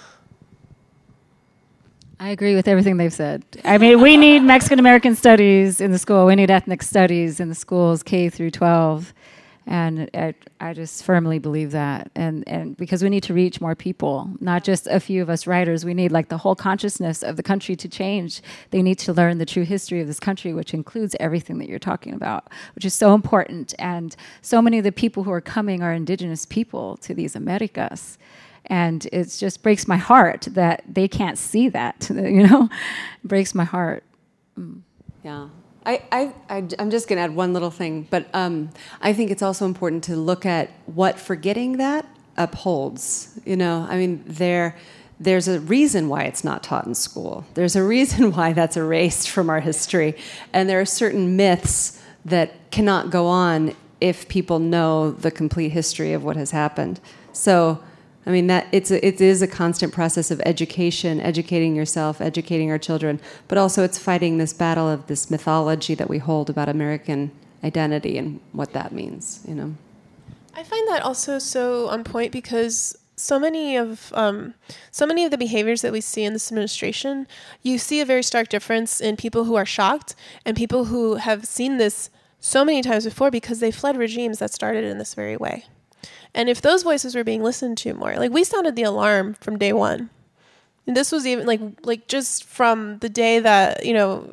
I agree with everything they've said. I mean, we need Mexican American studies in the school. We need ethnic studies in the schools, K through 12. And I just firmly believe that. And because we need to reach more people, not just a few of us writers. We need the whole consciousness of the country to change. They need to learn the true history of this country, which includes everything that you're talking about, which is so important. And so many of the people who are coming are indigenous people to these Americas. And it just breaks my heart that they can't see that, It breaks my heart. Yeah. I'm just going to add one little thing, but I think it's also important to look at what forgetting that upholds. There's a reason why it's not taught in school. There's a reason why that's erased from our history. And there are certain myths that cannot go on if people know the complete history of what has happened. So, that it is a constant process of educating yourself, educating our children, but also it's fighting this battle of this mythology that we hold about American identity and what that means, I find that also so on point, because so many of the behaviors that we see in this administration, you see a very stark difference in people who are shocked and people who have seen this so many times before, because they fled regimes that started in this very way. And if those voices were being listened to more, we sounded the alarm from day one. And this was even like just from the day that,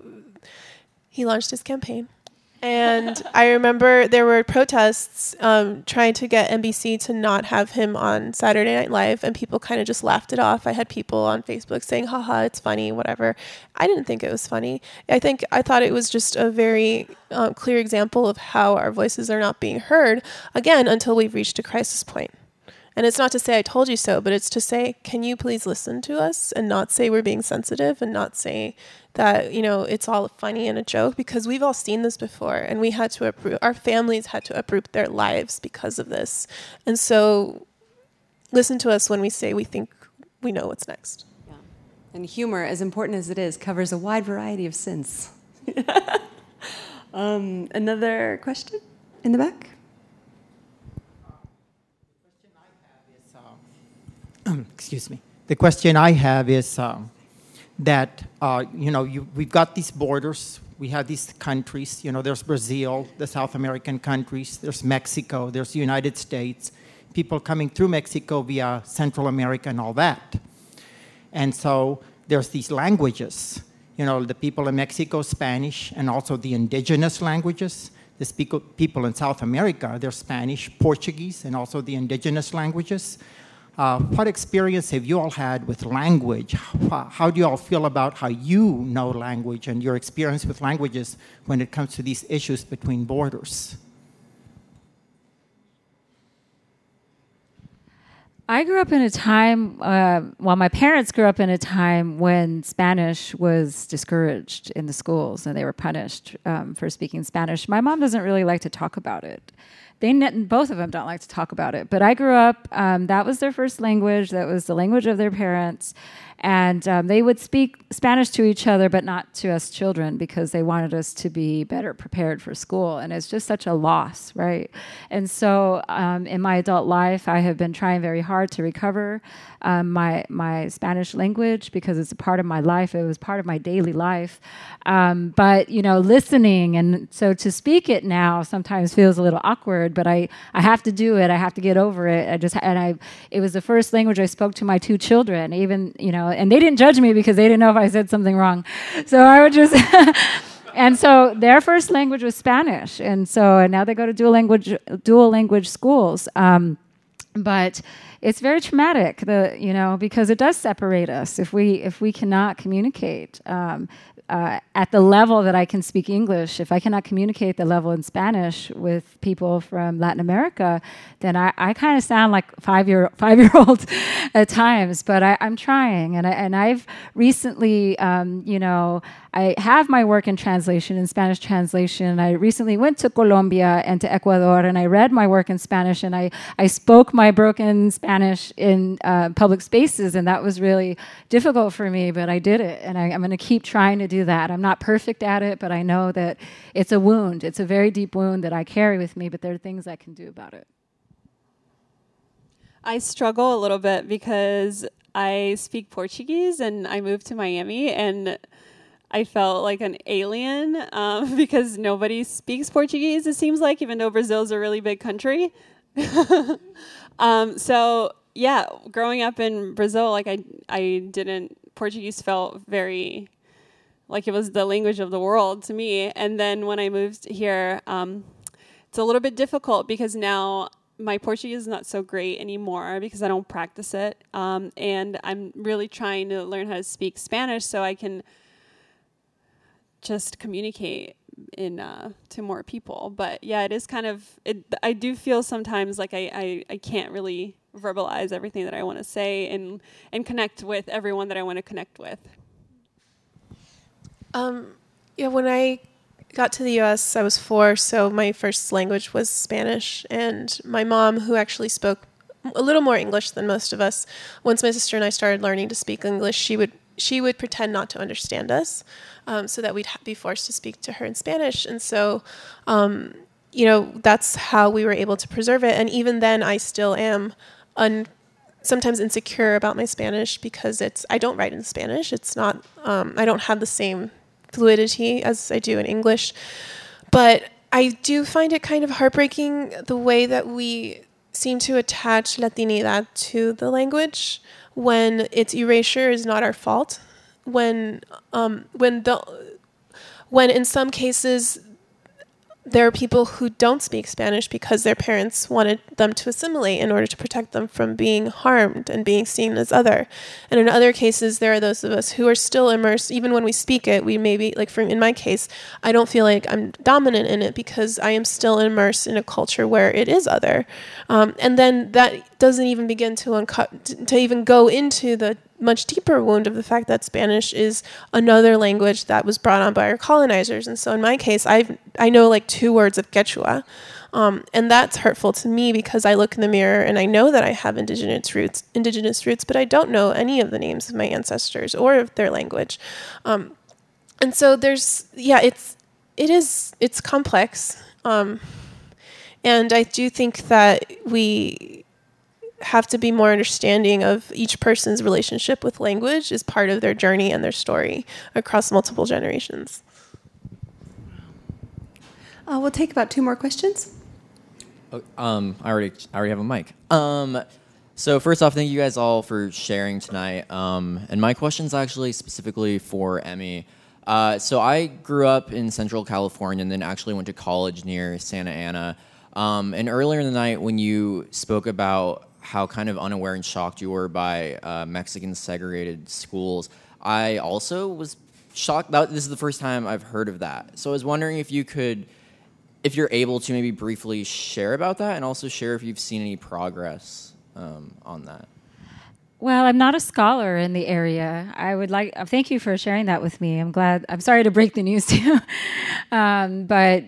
he launched his campaign. And I remember there were protests trying to get NBC to not have him on Saturday Night Live, and people kind of just laughed it off. I had people on Facebook saying, haha, it's funny, whatever. I didn't think it was funny. I thought it was just a very clear example of how our voices are not being heard, again, until we've reached a crisis point. And it's not to say I told you so, but it's to say, can you please listen to us and not say we're being sensitive, and not say that, it's all funny and a joke, because we've all seen this before, and we had to our families had to uproot their lives because of this. And so listen to us when we say we think we know what's next. Yeah. And humor, as important as it is, covers a wide variety of sins. Another question in the back? Excuse me. The question I have is, that, we've got these borders, we have these countries, there's Brazil, the South American countries, there's Mexico, there's the United States, people coming through Mexico via Central America and all that. And so there's these languages, the people in Mexico, Spanish, and also the indigenous languages. The people in South America, they're Spanish, Portuguese, and also the indigenous languages. What experience have you all had with language? How do you all feel about how you know language and your experience with languages when it comes to these issues between borders? I grew up in a time, my parents grew up in a time when Spanish was discouraged in the schools and they were punished for speaking Spanish. My mom doesn't really like to talk about it. Both of them don't like to talk about it. But I grew up, that was their first language. That was the language of their parents. And they would speak Spanish to each other, but not to us children, because they wanted us to be better prepared for school. And it's just such a loss, right? And so in my adult life, I have been trying very hard to recover my Spanish language, because it's a part of my life. It was part of my daily life. But, listening, and so to speak it now sometimes feels a little awkward, but I have to do it. I have to get over it. It was the first language I spoke to my 2 children, even, and they didn't judge me because they didn't know if I said something wrong. So I would just, and so their first language was Spanish. And now they go to dual language schools. But it's very traumatic, because it does separate us if we cannot communicate at the level that I can speak English. If I cannot communicate the level in Spanish with people from Latin America, then I kind of sound like five-year-old at times. But I'm trying, and I've recently, I have my work in translation, in Spanish translation. I recently went to Colombia and to Ecuador, and I read my work in Spanish, and I spoke my broken Spanish in public spaces, and that was really difficult for me, but I did it, and I'm going to keep trying to do that. I'm not perfect at it, but I know that it's a wound. It's a very deep wound that I carry with me, but there are things I can do about it. I struggle a little bit because I speak Portuguese, and I moved to Miami, and I felt like an alien because nobody speaks Portuguese, it seems like, even though Brazil's a really big country. So, yeah, growing up in Brazil, like Portuguese felt very like it was the language of the world to me. And then when I moved here, it's a little bit difficult because now my Portuguese is not so great anymore because I don't practice it. And I'm really trying to learn how to speak Spanish so I can just communicate to more people. But yeah, it is kind of, I do feel sometimes like I can't really verbalize everything that I want to say and connect with everyone that I want to connect with. When I got to the U.S., I was 4, so my first language was Spanish. And my mom, who actually spoke a little more English than most of us, once my sister and I started learning to speak English, she would pretend not to understand us, so that we'd be forced to speak to her in Spanish. And so, that's how we were able to preserve it. And even then, I still am sometimes insecure about my Spanish because I don't write in Spanish. It's not, I don't have the same fluidity as I do in English. But I do find it kind of heartbreaking the way that we seem to attach Latinidad to the language when its erasure is not our fault. When in some cases there are people who don't speak Spanish because their parents wanted them to assimilate in order to protect them from being harmed and being seen as other. And in other cases, there are those of us who are still immersed. Even when we speak it, we maybe, like in my case, I don't feel like I'm dominant in it because I am still immersed in a culture where it is other. And then that doesn't even begin to even go into the much deeper wound of the fact that Spanish is another language that was brought on by our colonizers. And so in my case, I know like 2 words of Quechua. And that's hurtful to me because I look in the mirror and I know that I have indigenous roots, but I don't know any of the names of my ancestors or of their language. And so it's complex. And I do think that have to be more understanding of each person's relationship with language as part of their journey and their story across multiple generations. We'll take about 2 more questions. I already have a mic. So first off, thank you guys all for sharing tonight. And my question's actually specifically for Emmy. So I grew up in Central California and then actually went to college near Santa Ana. And earlier in the night when you spoke about how kind of unaware and shocked you were by Mexican segregated schools, I also was shocked. This is the first time I've heard of that. So I was wondering if you're able to maybe briefly share about that and also share if you've seen any progress on that. Well, I'm not a scholar in the area. Thank you for sharing that with me. I'm sorry to break the news to you. But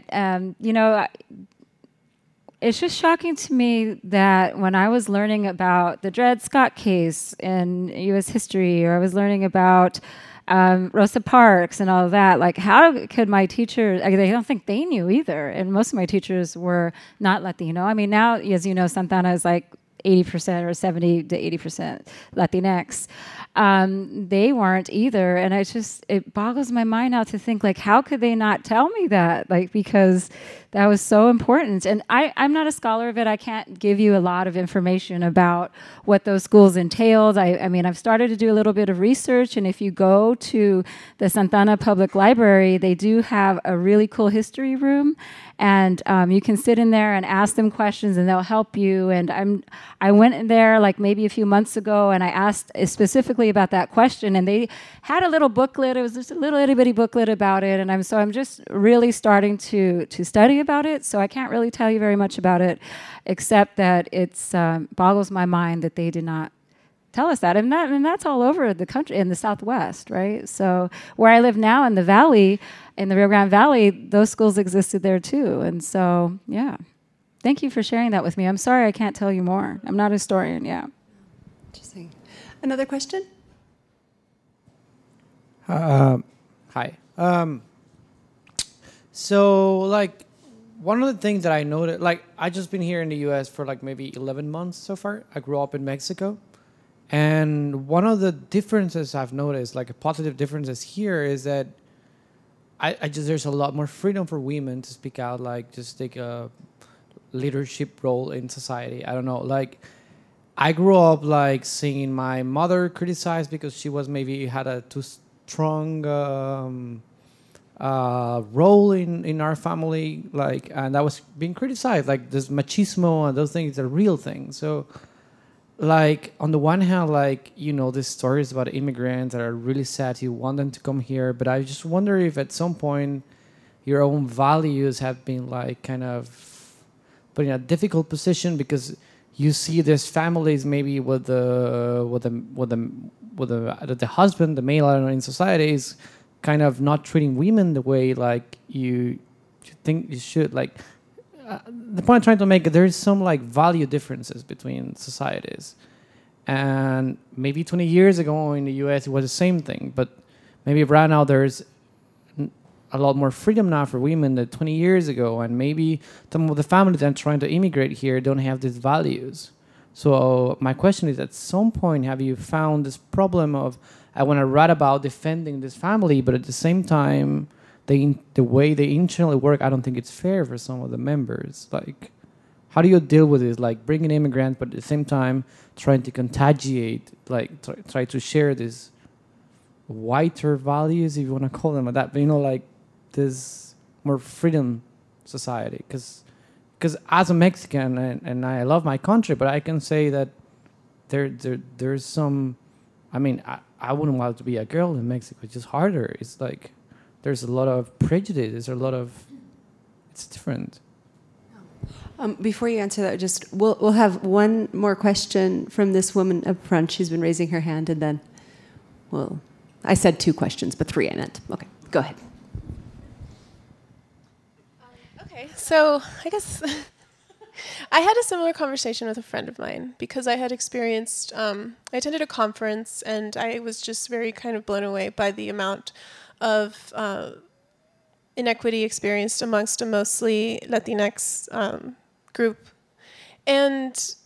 it's just shocking to me that when I was learning about the Dred Scott case in U.S. history, or I was learning about Rosa Parks and all of that, like how could my teachers, I don't think they knew either. And most of my teachers were not Latino. I mean, now, as you know, Santa Ana is like 80% or 70 to 80% Latinx. They weren't either. And it boggles my mind now to think, like, how could they not tell me that? Like, because that was so important. And I'm not a scholar of it. I can't give you a lot of information about what those schools entailed. I mean, I've started to do a little bit of research. And if you go to the Santa Ana Public Library, they do have a really cool history room. And you can sit in there and ask them questions, and they'll help you. And I went in there like maybe a few months ago, and I asked specifically about that question. And they had a little booklet. It was just a little itty bitty booklet about it. And I'm just really starting to study about it. So I can't really tell you very much about it, except that it's boggles my mind that they did not tell us that. And that's all over the country, in the Southwest, right? So where I live now in the Valley, in the Rio Grande Valley, those schools existed there too. And so, yeah. Thank you for sharing that with me. I'm sorry I can't tell you more. I'm not a historian, yeah. Interesting. Another question? Hi. So, like, one of the things that I noticed, like, I just been here in the U.S. for like maybe 11 months so far. I grew up in Mexico. And one of the differences I've noticed, like positive differences here, is that there's a lot more freedom for women to speak out, like just take a leadership role in society. I don't know, like I grew up like seeing my mother criticized because she was maybe had a too strong role in our family, like, and that was being criticized. Like this machismo and those things are real things. So, like on the one hand, like these stories about immigrants that are really sad. You want them to come here, but I just wonder if at some point your own values have been like kind of put in a difficult position because you see these families maybe with the husband, the male in society is kind of not treating women the way like you think you should. Like the point I'm trying to make, there's some like value differences between societies, and maybe 20 years ago in the U.S. it was the same thing, but maybe right now there's a lot more freedom now for women than 20 years ago, and maybe some of the families that are trying to immigrate here don't have these values. So my question is, at some point, have you found this problem of, I want to write about defending this family, but at the same time, the way they internally work, I don't think it's fair for some of the members. Like, how do you deal with this? Like, bringing immigrants, but at the same time, trying to contagiate, like, try to share these whiter values, if you want to call them like that, but like this more freedom society. Because as a Mexican, and I love my country, but I can say that there's some, I mean, I wouldn't want to be a girl in Mexico. It's just harder. It's like, there's a lot of prejudice. There's a lot of, it's different. Before you answer that, just we'll have one more question from this woman up front. She's been raising her hand, and then I said 2 questions, but 3 I meant. Okay, go ahead. Okay, so I guess I had a similar conversation with a friend of mine because I had experienced, I attended a conference, and I was just very kind of blown away by the amount of inequity experienced amongst a mostly Latinx group. And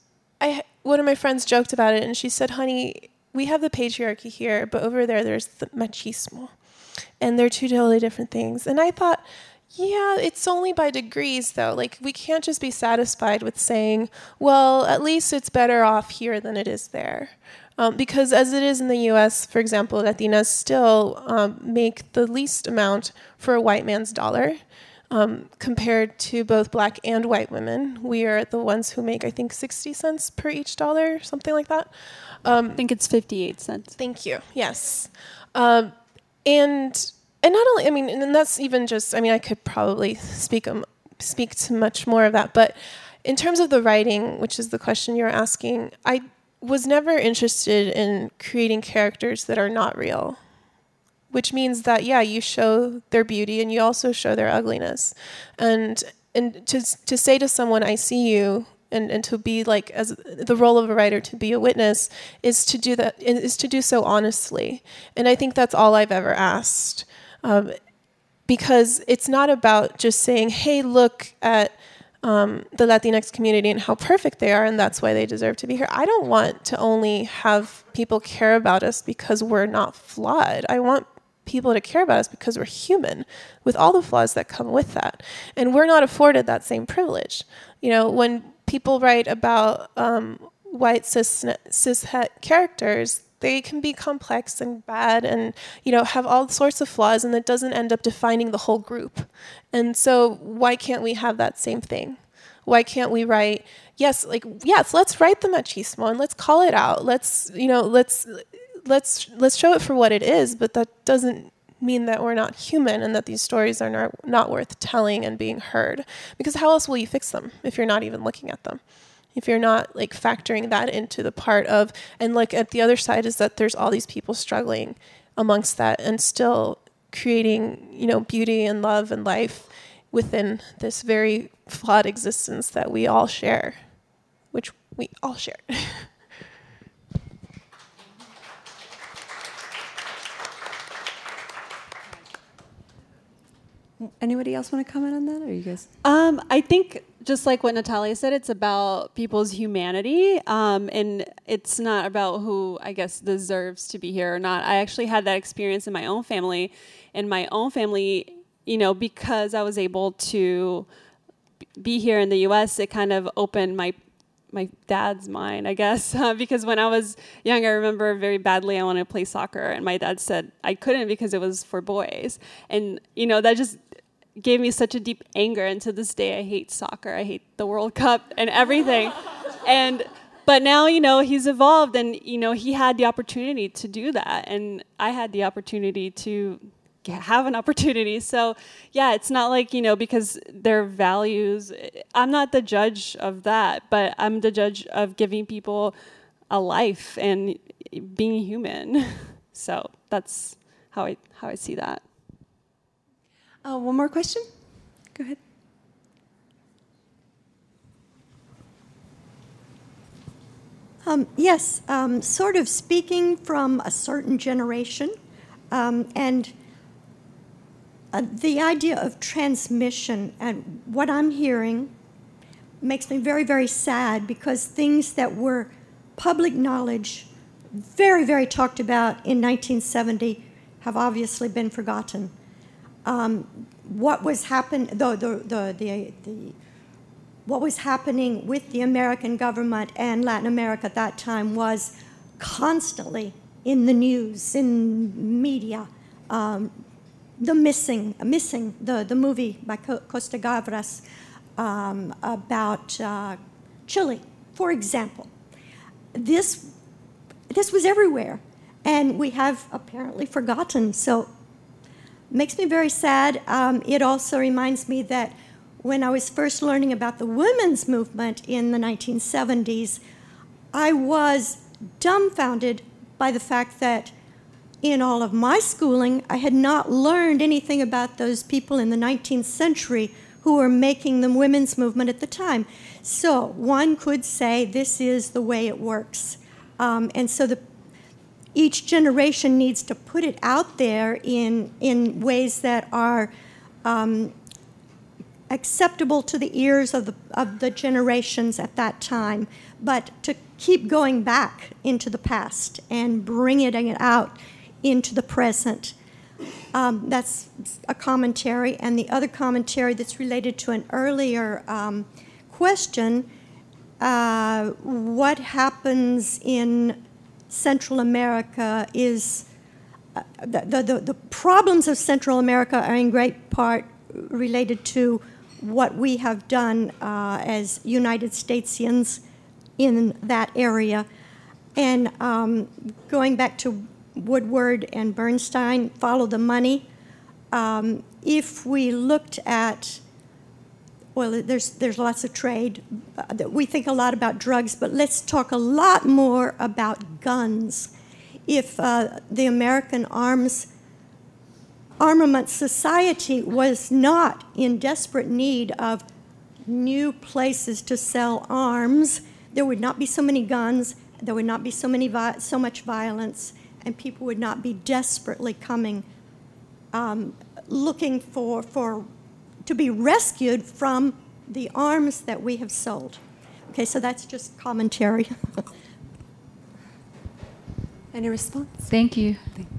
one of my friends joked about it, and she said, honey, we have the patriarchy here, but over there's the machismo. And they're two totally different things. And I thought, yeah, it's only by degrees, though. Like, we can't just be satisfied with saying, well, at least it's better off here than it is there. Because as it is in the U.S., for example, Latinas still make the least amount for a white man's dollar compared to both black and white women. We are the ones who make, I think, 60 cents per each dollar, something like that. I think it's 58 cents. Thank you. Yes. And not only, I mean, and that's even just, I mean, I could probably speak to much more of that, but in terms of the writing, which is the question you're asking, I was never interested in creating characters that are not real, which means that, yeah, you show their beauty and you also show their ugliness. And to say to someone, I see you, and to be like, as the role of a writer, to be a witness, is to do that, is to do so honestly. And I think that's all I've ever asked. Because it's not about just saying, hey, look at the Latinx community and how perfect they are, and that's why they deserve to be here. I don't want to only have people care about us because we're not flawed. I want people to care about us because we're human, with all the flaws that come with that. And we're not afforded that same privilege. You know, when people write about white cis het characters, they can be complex and bad and, you know, have all sorts of flaws, and it doesn't end up defining the whole group. And so why can't we have that same thing? Why can't we write, yes, let's write the machismo and let's call it out. Let's show it for what it is, but that doesn't mean that we're not human and that these stories are not worth telling and being heard. Because how else will you fix them if you're not even looking at them? If you're not like factoring that into the part of, and like at the other side is that there's all these people struggling amongst that and still creating, you know, beauty and love and life within this very flawed existence that we all share, which we all share. Anybody else want to comment on that, or you guys? I think just like what Natalia said, it's about people's humanity, and it's not about who, I guess, deserves to be here or not. I actually had that experience in my own family. In my own family, you know, because I was able to be here in the U.S., it kind of opened my dad's mind, I guess, because when I was young, I remember very badly I wanted to play soccer, and my dad said I couldn't because it was for boys. And, you know, that just gave me such a deep anger, and to this day I hate soccer. I hate the World Cup and everything. But now, you know, he's evolved, and, you know, he had the opportunity to do that, and I had the opportunity to have an opportunity. So, yeah, it's not like, you know, because their values, I'm not the judge of that, but I'm the judge of giving people a life and being human. So that's how I see that. One more question? Go ahead. Yes, sort of speaking from a certain generation, and the idea of transmission and what I'm hearing makes me very, very sad, because things that were public knowledge, very, very talked about in 1970, have obviously been forgotten. What was happening with the American government and Latin America at that time was constantly in the news, in media. The missing, the movie by Costa Gavras about Chile, for example. This was everywhere, and we have apparently forgotten. So makes me very sad. It also reminds me that when I was first learning about the women's movement in the 1970s, I was dumbfounded by the fact that in all of my schooling, I had not learned anything about those people in the 19th century who were making the women's movement at the time. So one could say this is the way it works. And so each generation needs to put it out there in ways that are acceptable to the ears of the generations at that time, but to keep going back into the past and bringing it out into the present. That's a commentary. And the other commentary that's related to an earlier question, what happens in Central America is the problems of Central America are in great part related to what we have done as United Statesians in that area. And going back to Woodward and Bernstein, follow the money. If we looked at, well, there's lots of trade. We think a lot about drugs, but let's talk a lot more about guns. If the American armament society was not in desperate need of new places to sell arms, there would not be so many guns, there would not be so much violence, and people would not be desperately coming, looking to be rescued from the arms that we have sold. Okay, so that's just commentary. Any response? Thank you.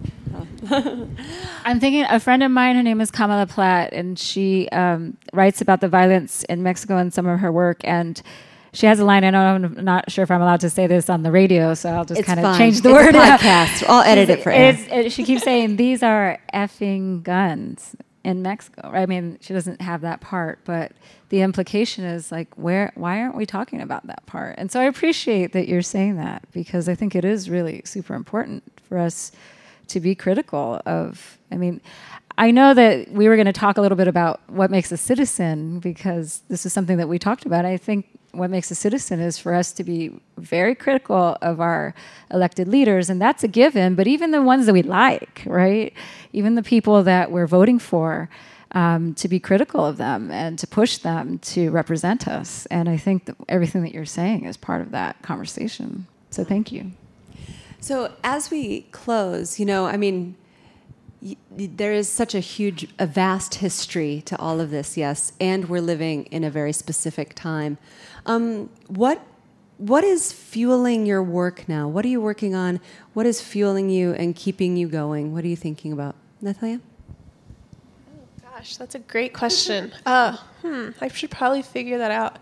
I'm thinking a friend of mine, her name is Kamala Platt, and she writes about the violence in Mexico in some of her work, and she has a line, I'm not sure if I'm allowed to say this on the radio, so I'll just kind of change the word. It's a podcast. I'll edit it for you. She keeps saying, these are effing guns in Mexico. I mean, she doesn't have that part, but the implication is like, why aren't we talking about that part? And so I appreciate that you're saying that, because I think it is really super important for us to be critical of, I mean, I know that we were going to talk a little bit about what makes a citizen, because this is something that we talked about. I think what makes a citizen is for us to be very critical of our elected leaders, and that's a given, but even the ones that we like, right? Even the people that we're voting for, to be critical of them and to push them to represent us. And I think that everything that you're saying is part of that conversation. So thank you. So as we close, I mean, there is such a vast history to all of this, yes, and we're living in a very specific time. What is fueling your work now? What are you working on? What is fueling you and keeping you going? What are you thinking about? Natalia? Oh, gosh, that's a great question. I should probably figure that out.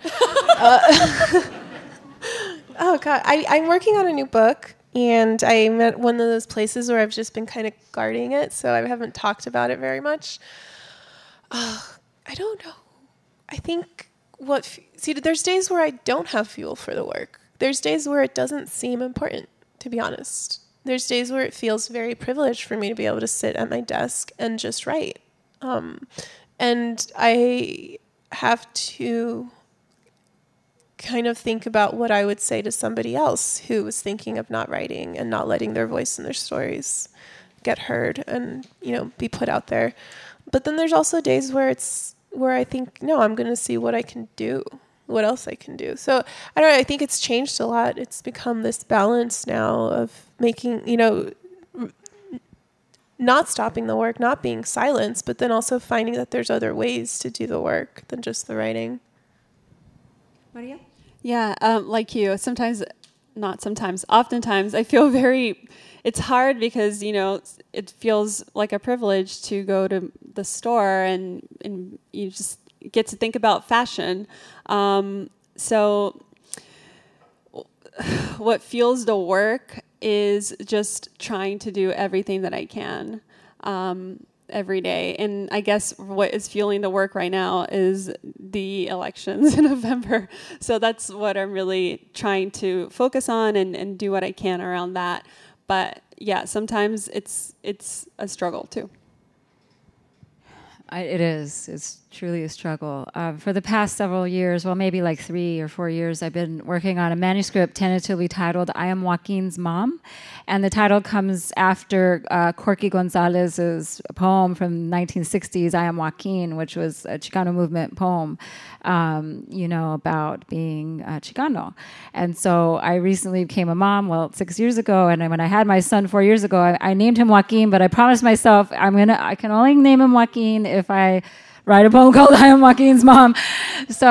Oh, God. I'm working on a new book. And I'm at one of those places where I've just been kind of guarding it, so I haven't talked about it very much. I don't know. I think there's days where I don't have fuel for the work. There's days where it doesn't seem important, to be honest. There's days where it feels very privileged for me to be able to sit at my desk and just write. And I have to kind of think about what I would say to somebody else who was thinking of not writing and not letting their voice and their stories get heard and, be put out there. But then there's also days where I think, no, I'm going to see what I can do, what else I can do. So I don't know, I think it's changed a lot. It's become this balance now of making, not stopping the work, not being silenced, but then also finding that there's other ways to do the work than just the writing. Maria? Yeah, like you, oftentimes I feel it's hard because, it feels like a privilege to go to the store and you just get to think about fashion. So what fuels the work is just trying to do everything that I can every day. And I guess what is fueling the work right now is the elections in November. So that's what I'm really trying to focus on and do what I can around that. But yeah, sometimes it's a struggle too. It is. It's truly a struggle. For the past several years, well, maybe like 3 or 4 years, I've been working on a manuscript tentatively titled I Am Joaquin's Mom. And the title comes after Corky Gonzalez's poem from the 1960s, I Am Joaquin, which was a Chicano movement poem, about being Chicano. And so I recently became a mom, 6 years ago. And when I had my son 4 years ago, I named him Joaquin, but I promised myself I can only name him Joaquin if I write a poem called I Am Joaquin's Mom. So,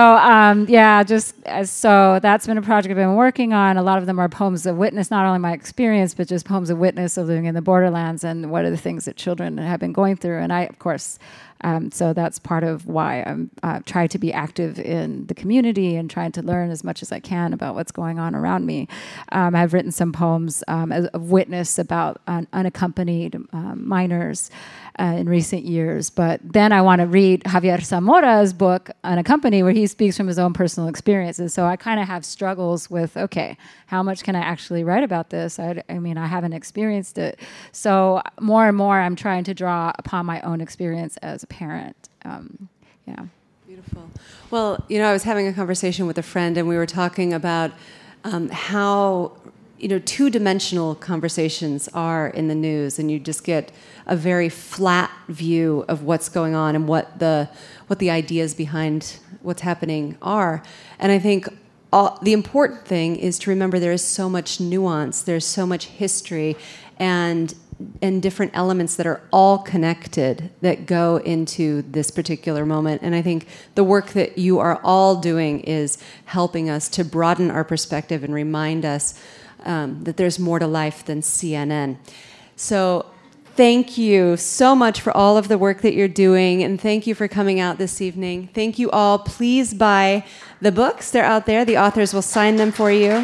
so that's been a project I've been working on. A lot of them are poems of witness, not only my experience, but just poems of witness of living in the borderlands and what are the things that children have been going through. And I, of course, so that's part of why I'm trying to be active in the community and trying to learn as much as I can about what's going on around me. I've written some poems of witness about unaccompanied minors in recent years. But then I want to read Javier Zamora's book, Unaccompanied, where he speaks from his own personal experiences. So I kind of have struggles with, okay, how much can I actually write about this? I mean, I haven't experienced it. So more and more I'm trying to draw upon my own experience as a parent. Beautiful. Well, I was having a conversation with a friend, and we were talking about how two-dimensional conversations are in the news, and you just get a very flat view of what's going on and what the ideas behind what's happening are. And I think the important thing is to remember there is so much nuance, there's so much history, and different elements that are all connected that go into this particular moment. And I think the work that you are all doing is helping us to broaden our perspective and remind us that there's more to life than CNN. So thank you so much for all of the work that you're doing, and thank you for coming out this evening. Thank you all. Please buy the books. They're out there. The authors will sign them for you.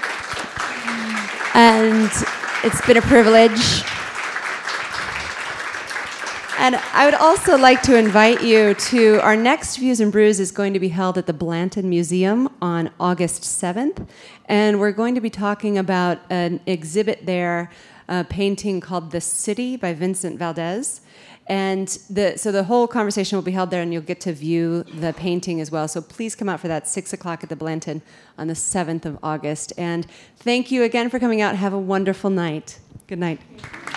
And it's been a privilege. And I would also like to invite you to our next Views and Brews is going to be held at the Blanton Museum on August 7th. And we're going to be talking about an exhibit there, a painting called The City by Vincent Valdez. And so the whole conversation will be held there, and you'll get to view the painting as well. So please come out for that, 6 o'clock at the Blanton on the 7th of August. And thank you again for coming out. Have a wonderful night. Good night.